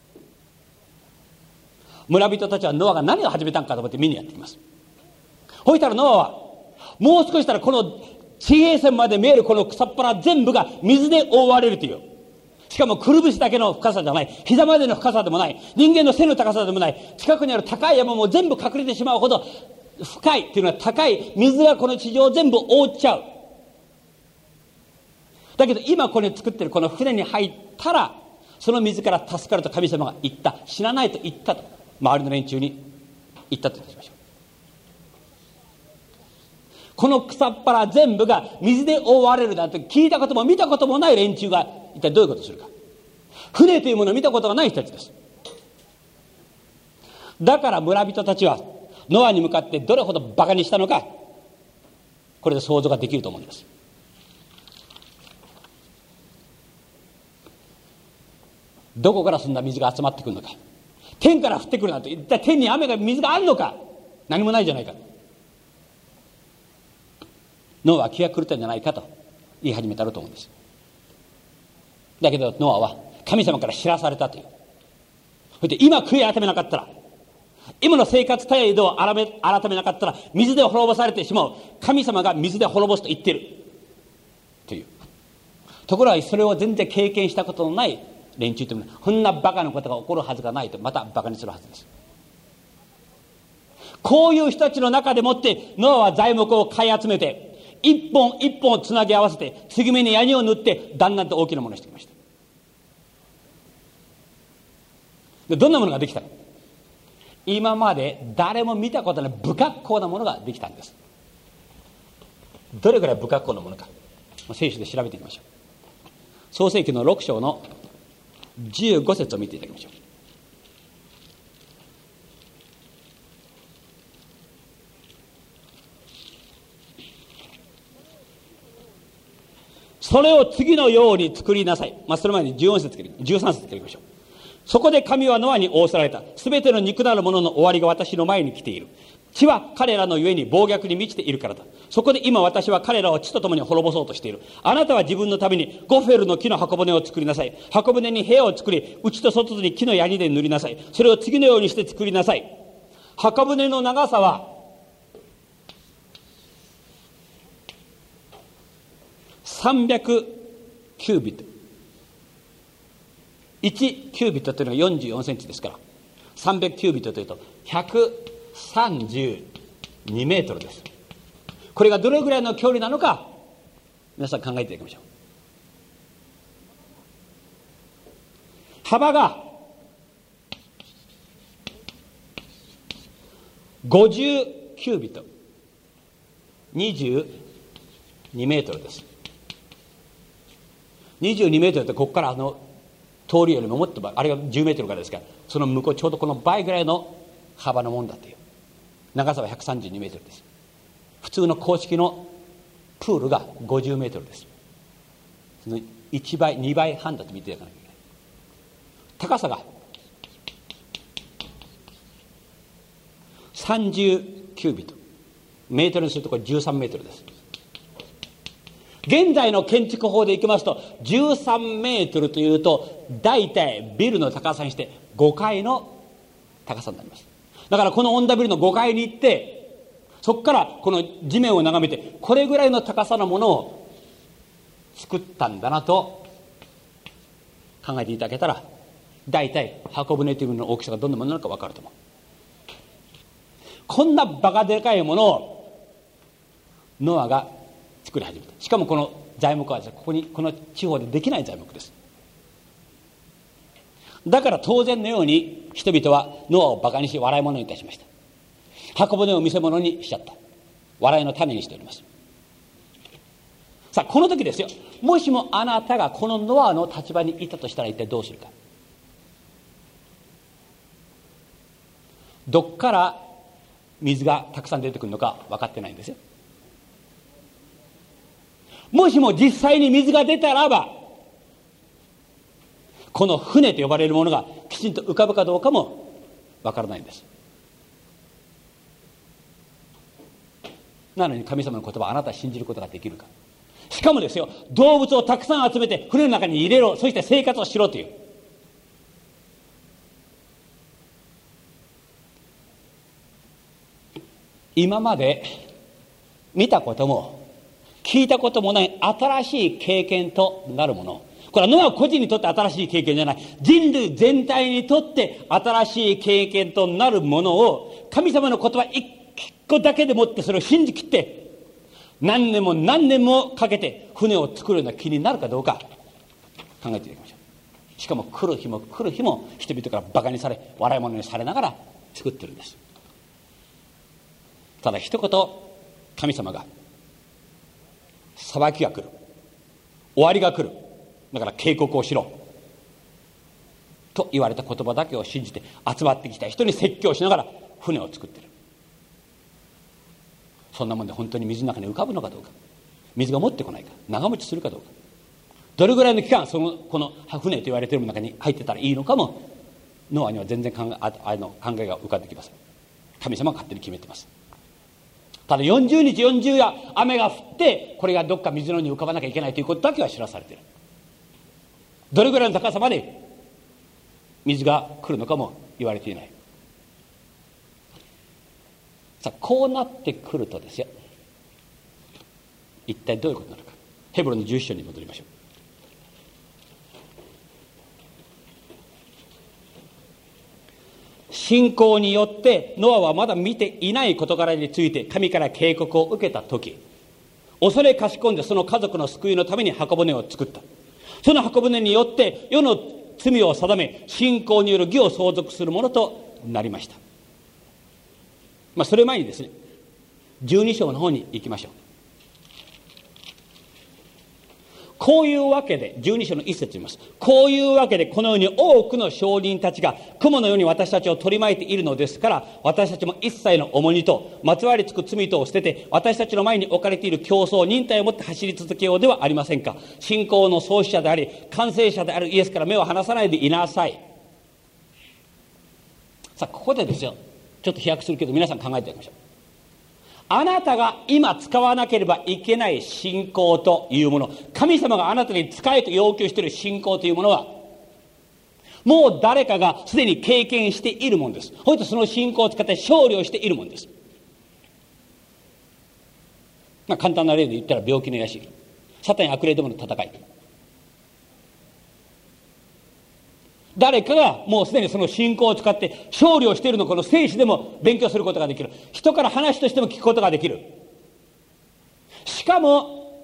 村人たちはノアが何を始めたんかと思って見にやってきます。そしたらノアはもう少したらこの地平線まで見えるこの草っ腹全部が水で覆われるという、しかもくるぶしだけの深さじゃない、膝までの深さでもない、人間の背の高さでもない、近くにある高い山も全部隠れてしまうほど深いというのは、高い水がこの地上を全部覆っちゃう。だけど今これ作ってるこの船に入ったらその水から助かると神様が言った、死なないと言ったと周りの連中に言ったとしましょう。この草っ腹全部が水で覆われるなんて聞いたことも見たこともない連中が一体どういうことをするか。船というものを見たことがない人たちです。だから村人たちはノアに向かってどれほどバカにしたのか、これで想像ができると思います。どこからそんな水が集まってくるのか、天から降ってくるなんて、一体天に雨が水があるのか、何もないじゃないか。ノアは気が狂ったんじゃないかと言い始めたろうと思うんです。だけどノアは神様から知らされたという。そして今悔い改めなかったら、今の生活態度を改めなかったら水で滅ぼされてしまう。神様が水で滅ぼすと言っているという。ところがそれを全然経験したことのない連中というのは、こんなバカなことが起こるはずがないとまたバカにするはずです。こういう人たちの中でもってノアは材木を買い集めて、一本一本をつなぎ合わせて継ぎ目にヤニを塗ってだんだんと大きなものにしてきました。で、どんなものができたの？今まで誰も見たことない不格好なものができたんです。どれぐらい不格好なものか、聖書で調べていきましょう。創世記のろく章のじゅうご節を見ていただきましょう。それを次のように作りなさい。まあ、その前にじゅうよん節、じゅうさん節いきましょう。そこで神はノアに仰せられた。すべての肉なるものの終わりが私の前に来ている。地は彼らのゆえに暴虐に満ちているからだ。そこで今私は彼らを地と共に滅ぼそうとしている。あなたは自分のためにゴフェルの木の箱舟を作りなさい。箱舟に部屋を作り、内と外に木の槍で塗りなさい。それを次のようにして作りなさい。箱舟の長さはさんびゃくキュービット。いちキュービットというのがよんじゅうよんセンチですから、さんびゃくキュービットというとひゃくさんじゅうにメートルです。これがどれぐらいの距離なのか、皆さん考えていただきましょう。幅がごじゅうキュービット、にじゅうにメートルです。にじゅうにメートルってここからあの通りよりももっとあれがじゅうメートルからですから、その向こうちょうどこの倍ぐらいの幅のもんだという。長さはひゃくさんじゅうにメートルです。普通の公式のプールがごじゅうメートルです。そのいちばいにばいはんだと見ていかなきゃいけない。高さがさんじゅうキュービット、メートルにするとこれじゅうさんメートルです。現在の建築法でいきますとじゅうさんメートルというと大体ビルの高さにしてごかいの高さになります。だからこの恩田ビルのごかいに行って、そこからこの地面を眺めてこれぐらいの高さのものを作ったんだなと考えていただけたら、大体箱舟というものの大きさがどんなものなのか分かると思う。こんなバカでかいものをノアが作り始めた。しかもこの材木はここにこの地方でできない材木です。だから当然のように人々はノアをバカにし笑い物にいたしました。箱舟を見せ物にしちゃった。笑いの種にしております。さあこの時ですよ、もしもあなたがこのノアの立場にいたとしたら一体どうするか。どっから水がたくさん出てくるのか分かってないんですよ。もしも実際に水が出たらば、この船と呼ばれるものがきちんと浮かぶかどうかもわからないんです。 なのに神様の言葉をあなたは信じることができるか。しかもですよ、動物をたくさん集めて船の中に入れろ、そして生活をしろという。今まで見たことも聞いたこともない新しい経験となるもの、これはノア個人にとって新しい経験じゃない、人類全体にとって新しい経験となるものを、神様の言葉一個だけでもってそれを信じきって何年も何年もかけて船を作るような気になるかどうか考えていきましょう。しかも来る日も来る日も人々からバカにされ笑い物にされながら作ってるんです。ただ一言、神様が裁きが来る、終わりが来る、だから警告をしろと言われた言葉だけを信じて集まってきた人に説教しながら船を作ってる。そんなもんで本当に水の中に浮かぶのかどうか、水が持ってこないか、長持ちするかどうか、どれぐらいの期間そのこの船と言われている中に入ってたらいいのかもノアには全然考え、ああの考えが浮かんできません。神様は勝手に決めています。ただよんじゅうにちよんじゅう夜雨が降ってこれがどっか水の上に浮かばなきゃいけないということだけは知らされている。どれぐらいの高さまで水が来るのかも言われていない。さあこうなってくるとですよ、一体どういうことなのか。ヘブルのじゅういっ章に戻りましょう。信仰によってノアはまだ見ていない事柄について神から警告を受けた時、恐れかしこんでその家族の救いのために箱舟を作った。その箱舟によって世の罪を定め、信仰による義を相続するものとなりました。まあそれ前にですね、じゅうに章の方に行きましょう。こういうわけで、じゅうに章の一節言います。こういうわけでこのように多くの証人たちが雲のように私たちを取り巻いているのですから、私たちも一切の重荷とまつわりつく罪とを捨てて、私たちの前に置かれている競争忍耐をもって走り続けようではありませんか。信仰の創始者であり完成者であるイエスから目を離さないでいなさい。さあここでですよ、ちょっと飛躍するけど皆さん考えてみましょう。あなたが今使わなければいけない信仰というもの、神様があなたに使えと要求している信仰というものは、もう誰かがすでに経験しているものです。ほいとその信仰を使って勝利をしているものです。まあ、簡単な例で言ったら病気の癒し、サタンや悪霊どもの戦い、誰かがもうすでにその信仰を使って勝利をしているのをこの聖書でも勉強することができる。人から話としても聞くことができる。しかも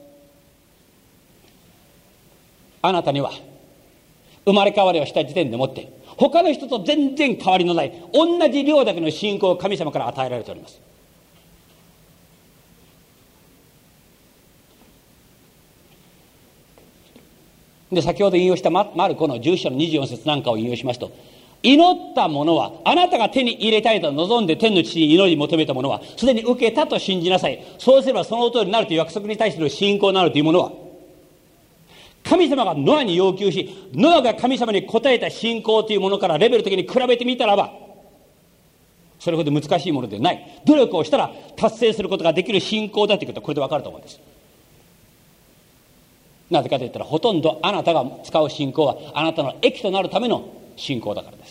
あなたには生まれ変わりをした時点でもって他の人と全然変わりのない同じ量だけの信仰を神様から与えられております。で先ほど引用したマルコのじゅういっ章のにじゅうよん節なんかを引用しますと、祈ったものは、あなたが手に入れたいと望んで天の父に祈り求めたものはすでに受けたと信じなさい。そうすればその通りになるという約束に対する信仰になるというものは、神様がノアに要求し、ノアが神様に応えた信仰というものからレベル的に比べてみたらば、それほど難しいものでない、努力をしたら達成することができる信仰だということはこれで分かると思うんです。なぜかといったら、ほとんどあなたが使う信仰はあなたの益となるための信仰だからです。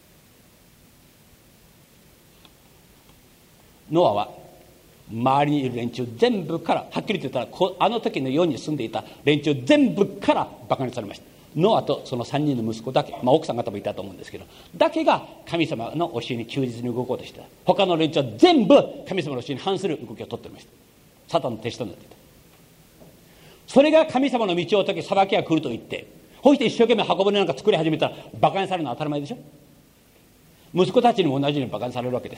ノアは周りにいる連中全部から、はっきりと言ったらあの時の世に住んでいた連中全部からバカにされました。ノアとそのさんにんの息子だけ、まあ、奥さん方もいたと思うんですけど、だけが神様の教えに忠実に動こうとしてた。他の連中は全部神様の教えに反する動きを取っていました。サタンの手下になっていた。それが神様の道を解き裁きが来ると言って、こうして一生懸命箱舟なんか作り始めたらバカにされるのは当たり前でしょ。息子たちにも同じようにバカにされるわけです。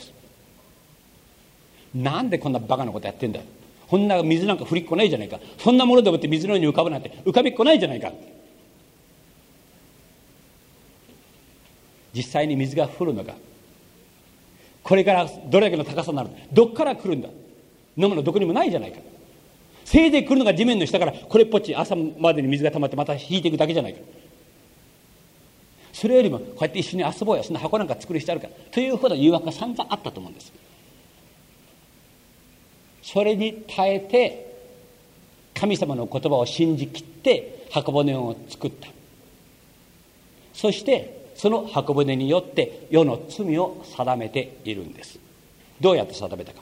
なんでこんなバカなことやってんだよ、こんな水なんか降りっこないじゃないか、そんなものでもって水のように浮かぶなんて浮かびっこないじゃないか。実際に水が降るのがこれからどれだけの高さになる、どっから来るんだ、飲むのどこにもないじゃないか。せいぜい来るのが地面の下からこれっぽっち朝までに水が溜まってまた引いていくだけじゃないか。それよりもこうやって一緒に遊ぼうよ、そんな箱なんか作る必要あるかというほど誘惑が散々あったと思うんです。 それに耐えて神様の言葉を信じきって箱舟を作った。そしてその箱舟によって世の罪を定めているんです。どうやって定めたか。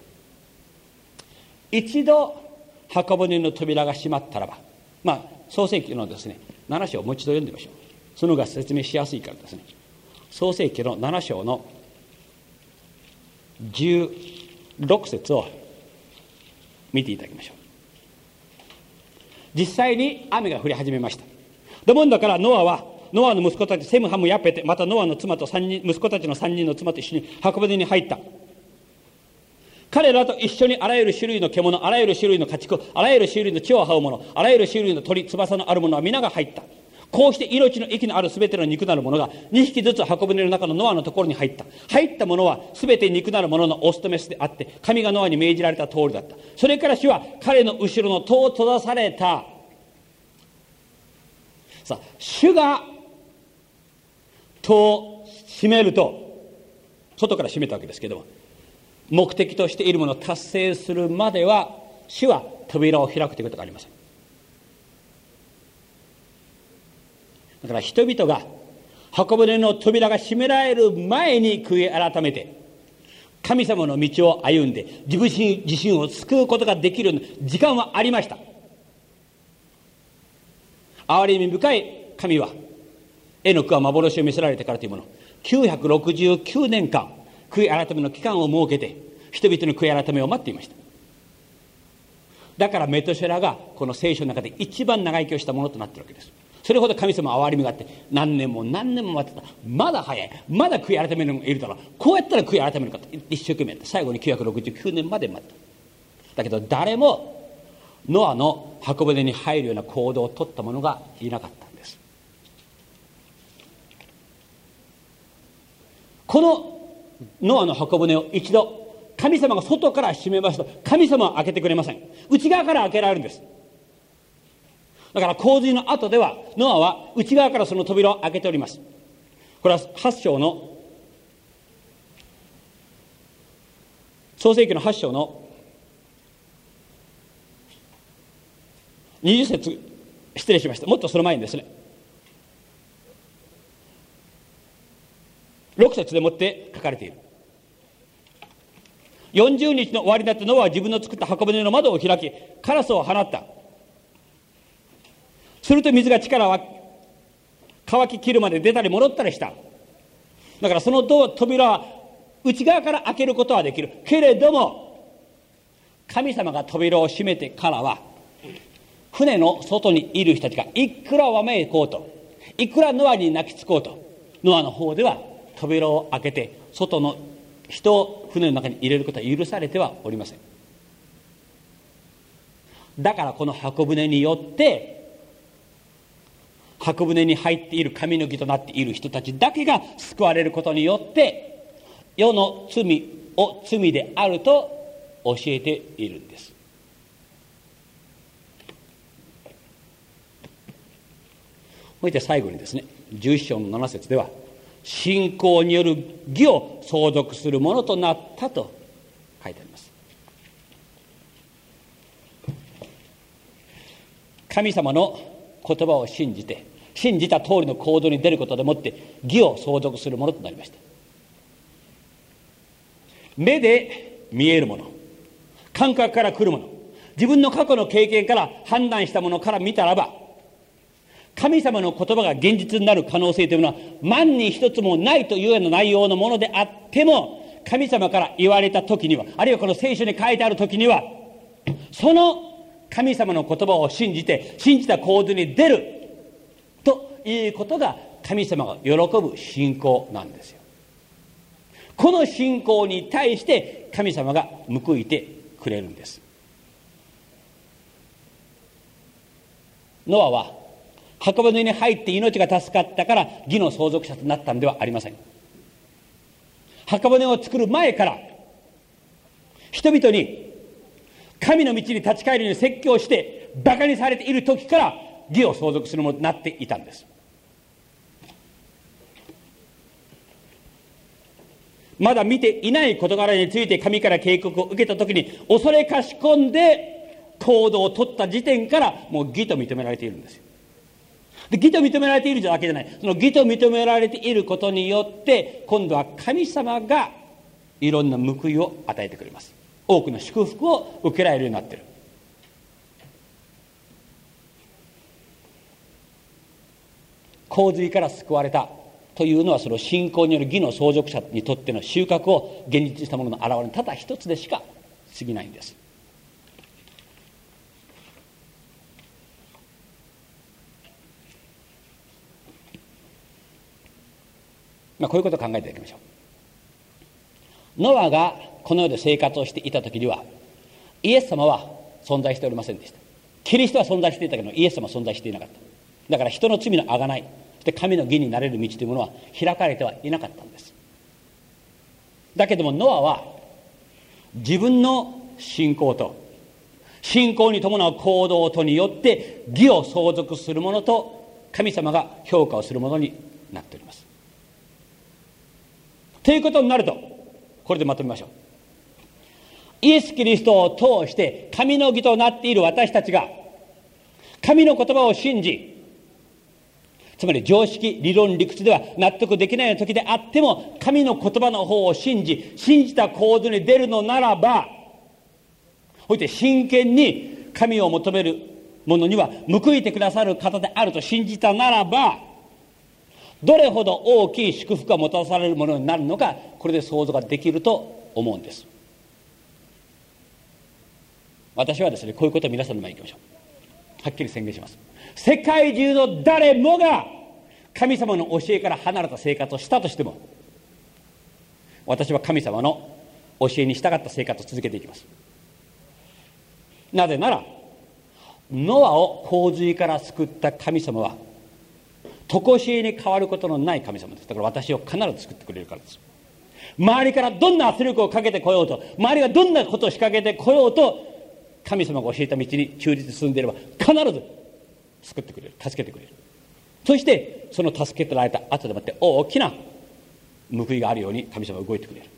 一度箱舟の扉が閉まったらば、まあ創世記のですねなな章をもう一度読んでみましょう。その方が説明しやすいからですね。創世記のなな章のじゅうろく節を見ていただきましょう。実際に雨が降り始めました。ドボンだからノアはノアの息子たちセムハムヤペテ、またノアの妻と三人息子たちの三人の妻と一緒に箱舟に入った。彼らと一緒にあらゆる種類の獣、あらゆる種類の家畜、あらゆる種類の地を這うもの、あらゆる種類の鳥、翼のあるものは皆が入った。こうして命の息のあるすべての肉なるものがにひきずつ箱舟の中のノアのところに入った。入ったものはすべて肉なるもののオスとメスであって、神がノアに命じられた通りだった。それから主は彼の後ろの戸を閉ざされた。さあ、主が戸を閉めると、外から閉めたわけですけども、目的としているものを達成するまでは主は扉を開くということがありません。だから人々が箱舟の扉が閉められる前に悔い改めて神様の道を歩んで自分自身を救うことができる時間はありました。憐れみ深い神はエノクは幻を見せられてからというものきゅうひゃくろくじゅうきゅうねんかん悔い改めの期間を設けて人々の悔い改めを待っていました。だからメトシェラがこの聖書の中で一番長生きをしたものとなっているわけです。それほど神様は憐れみがあって何年も何年も待ってた。まだ早い、まだ悔い改めるのがいるだろう、こうやったら悔い改めるかと一生懸命やって最後にきゅうひゃくろくじゅうきゅうねんまで待った。だけど誰もノアの箱舟に入るような行動を取った者がいなかったんです。このノアの箱舟を一度神様が外から閉めますと神様は開けてくれません。内側から開けられるんです。だから洪水の後ではノアは内側からその扉を開けております。これははち章の創世記のはち章のにじゅっ節、失礼しました。もっとその前にですねろく節でもって書かれている。よんじゅうにちの終わりになってノアは自分の作った箱舟の窓を開きカラスを放った。すると水が地から乾ききるまで出たり戻ったりした。だからその扉は内側から開けることはできるけれども神様が扉を閉めてからは船の外にいる人たちがいくらわめいこうといくらノアに泣きつこうとノアの方では扉を開けて外の人を船の中に入れることは許されてはおりません。だからこの箱舟によって箱舟に入っている神の義となっている人たちだけが救われることによって世の罪を罪であると教えているんです。そして最後にですねじゅういち章のなな節では信仰による義を相続するものとなったと書いてあります。神様の言葉を信じて信じた通りの行動に出ることでもって義を相続するものとなりました。目で見えるもの、感覚から来るもの、自分の過去の経験から判断したものから見たらば神様の言葉が現実になる可能性というのは万に一つもないというような内容のものであっても神様から言われた時にはあるいはこの聖書に書いてある時にはその神様の言葉を信じて信じた行動に出るということが神様が喜ぶ信仰なんですよ。この信仰に対して神様が報いてくれるんです。ノアは箱舟に入って命が助かったから義の相続者となったのではありません。箱舟を作る前から人々に神の道に立ち返るように説教して馬鹿にされている時から義を相続するものとなっていたんです。 まだ見ていない事柄について神から警告を受けたときに、恐れかしこんで行動を取った時点からもう義と認められているんですよ。で、義と認められているだけじゃない。その義と認められていることによって、今度は神様がいろんな報いを与えてくれます。多くの祝福を受けられるようになっている。洪水から救われたというのは、その信仰による義の相続者にとっての収穫を現実にしたものの現れのただ一つでしか過ぎないんです。まあ、こういうことを考えていきましょう。ノアがこの世で生活をしていた時には、イエス様は存在しておりませんでした。キリストは存在していたけど、イエス様は存在していなかった。だから人の罪の贖い、そして神の義になれる道というものは開かれてはいなかったんです。だけどもノアは自分の信仰と信仰に伴う行動とによって義を相続するものと神様が評価をするものになっております。ということになると、これでまとめましょう。イエス・キリストを通して神の義となっている私たちが神の言葉を信じ、つまり常識、理論、理屈では納得できない時であっても神の言葉の方を信じ、信じた行動に出るのならば、ほいで真剣に神を求める者には報いてくださる方であると信じたならば、どれほど大きい祝福がもたらされるものになるのか、これで想像ができると思うんです。私はですね、こういうことを皆さんの前に行きましょう。はっきり宣言します。世界中の誰もが神様の教えから離れた生活をしたとしても、私は神様の教えに従った生活を続けていきます。なぜなら、ノアを洪水から救った神様は常しえに変わることのない神様です。だから私を必ず救ってくれるからです。周りからどんな圧力をかけてこようと、周りがどんなことを仕掛けてこようと、神様が教えた道に忠実に進んでいれば必ず救ってくれる、助けてくれる。そしてその助けられた後でもって大きな報いがあるように神様が動いてくれる。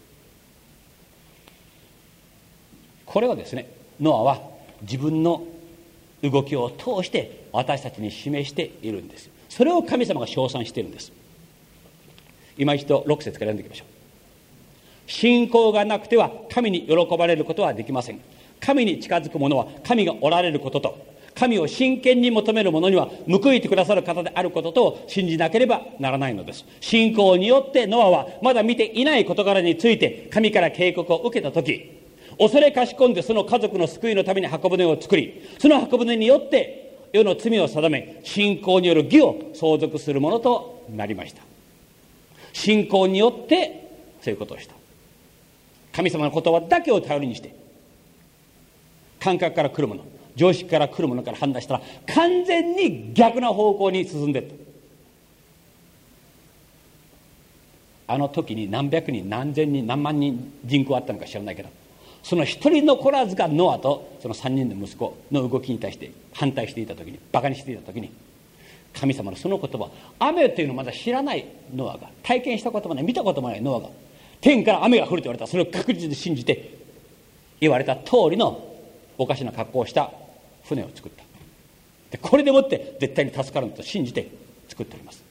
これはですね、ノアは自分の動きを通して私たちに示しているんです。それを神様が称賛しているんです。今一度ろく節から読んでいきましょう。信仰がなくては神に喜ばれることはできません。神に近づく者は神がおられることと、神を真剣に求める者には報いてくださる方であることと信じなければならないのです。信仰によってノアはまだ見ていない事柄について神から警告を受けたとき、恐れかしこんでその家族の救いのために箱舟を作り、その箱舟によって世の罪を定め、信仰による義を相続するものとなりました。信仰によってそういうことをした。神様の言葉だけを頼りにして、感覚から来るもの、常識から来るものから判断したら完全に逆な方向に進んでいった。あの時に何百人、何千人、何万人人口あったのか知らないけど、その一人残らずがノアとその三人の息子の動きに対して反対していた時に、バカにしていた時に、神様のその言葉、雨というのをまだ知らないノアが、体験したこともない、見たこともないノアが、天から雨が降ると言われた。それを確実に信じて言われた通りのおかしな格好をした船を作った。でこれでもって絶対に助かるんだと信じて作っております。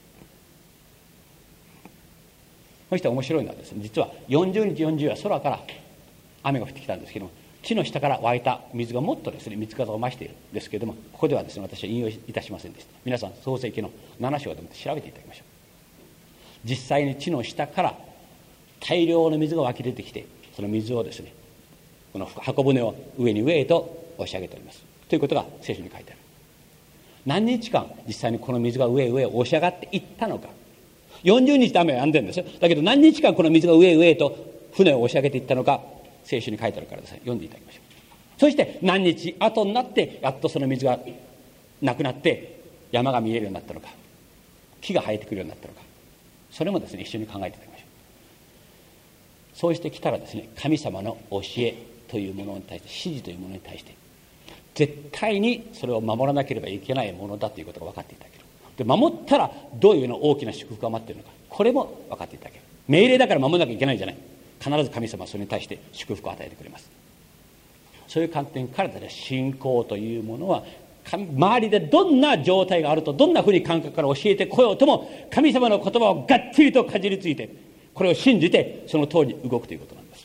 そして面白いのはですね、実はよんじゅうにちよんじゅう夜空から雨が降ってきたんですけども、地の下から湧いた水がもっとですね水かさを増しているんですけれども、ここではですね私は引用いたしませんでした。皆さん創世記のなな章でも調べていただきましょう。実際に地の下から大量の水が湧き出てきて、その水をですねこの箱舟を上に上へと押し上げておりますということが聖書に書いてある。何日間実際にこの水が上へ上へ押し上がっていったのか。よんじゅうにちで雨は止んでるんですよ。だけど何日間この水が上へ上へと船を押し上げていったのか、聖書に書いてあるからですね、読んでいただきましょう。そして何日後になってやっとその水がなくなって山が見えるようになったのか、木が生えてくるようになったのか、それもですね一緒に考えていただきましょう。そうしてきたらですね、神様の教えというものに対して、指示というものに対して絶対にそれを守らなければいけないものだということが分かっていただける。で守ったらどういうの大きな祝福が待っているのか、これも分かっていただける。命令だから守らなきゃいけないんじゃない。 必ず神様はそれに対して祝福を与えてくれます。そういう観点からで信仰というものは、周りでどんな状態があると、どんなふうに感覚から教えてこようとも、神様の言葉をがっちりとかじりついて、これを信じてその通りに動くということなんです。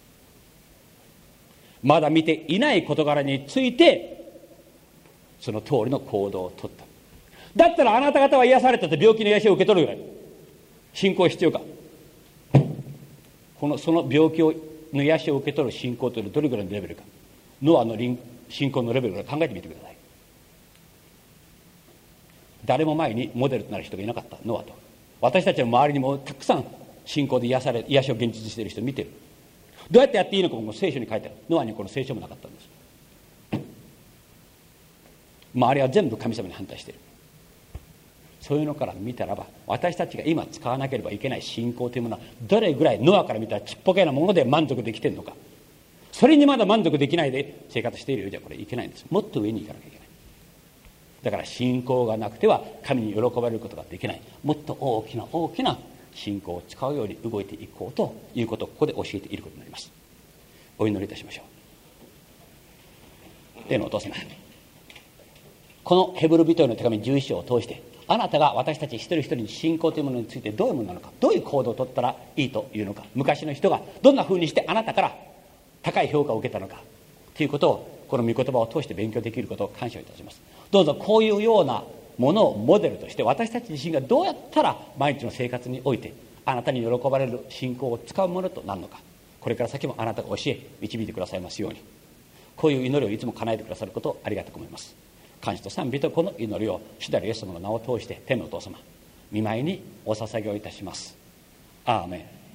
まだ見ていない事柄についてその通りの行動をとった。だったらあなた方は癒されたと病気の癒しを受け取るぐらい信仰必要か。このその病気の癒しを受け取る信仰というのはどれぐらいのレベルか。ノアの信仰のレベルから考えてみてください。誰も前にモデルとなる人がいなかったノアと、私たちの周りにもたくさん信仰で癒され癒しを現実している人を見てる。どうやってやっていいのかも聖書に書いてある。ノアにこの聖書もなかったんです。周りは全部神様に反対している。そういうのから見たらば、私たちが今使わなければいけない信仰というものはどれぐらいノアから見たらちっぽけなもので満足できているのか。それにまだ満足できないで生活しているようじゃこれいけないんです。もっと上に行かなきゃいけない。だから信仰がなくては神に喜ばれることができない。もっと大きな大きな信仰を使うように動いていこうということをここで教えていることになります。お祈りいたしましょう。天のお父様、このヘブル人への手紙じゅういち章を通して、あなたが私たち一人一人に信仰というものについてどういうものなのか、どういう行動を取ったらいいというのか、昔の人がどんなふうにしてあなたから高い評価を受けたのかということをこの御言葉を通して勉強できることを感謝いたします。どうぞこういうようなものをモデルとして、私たち自身がどうやったら毎日の生活においてあなたに喜ばれる信仰を使うものとなるのか、これから先もあなたが教え導いてくださいますように、こういう祈りをいつも叶えてくださることをありがたく思います。感謝と賛美とこの祈りを主なるイエス様の名を通して天のお父様御前にお捧げをいたします。アーメン。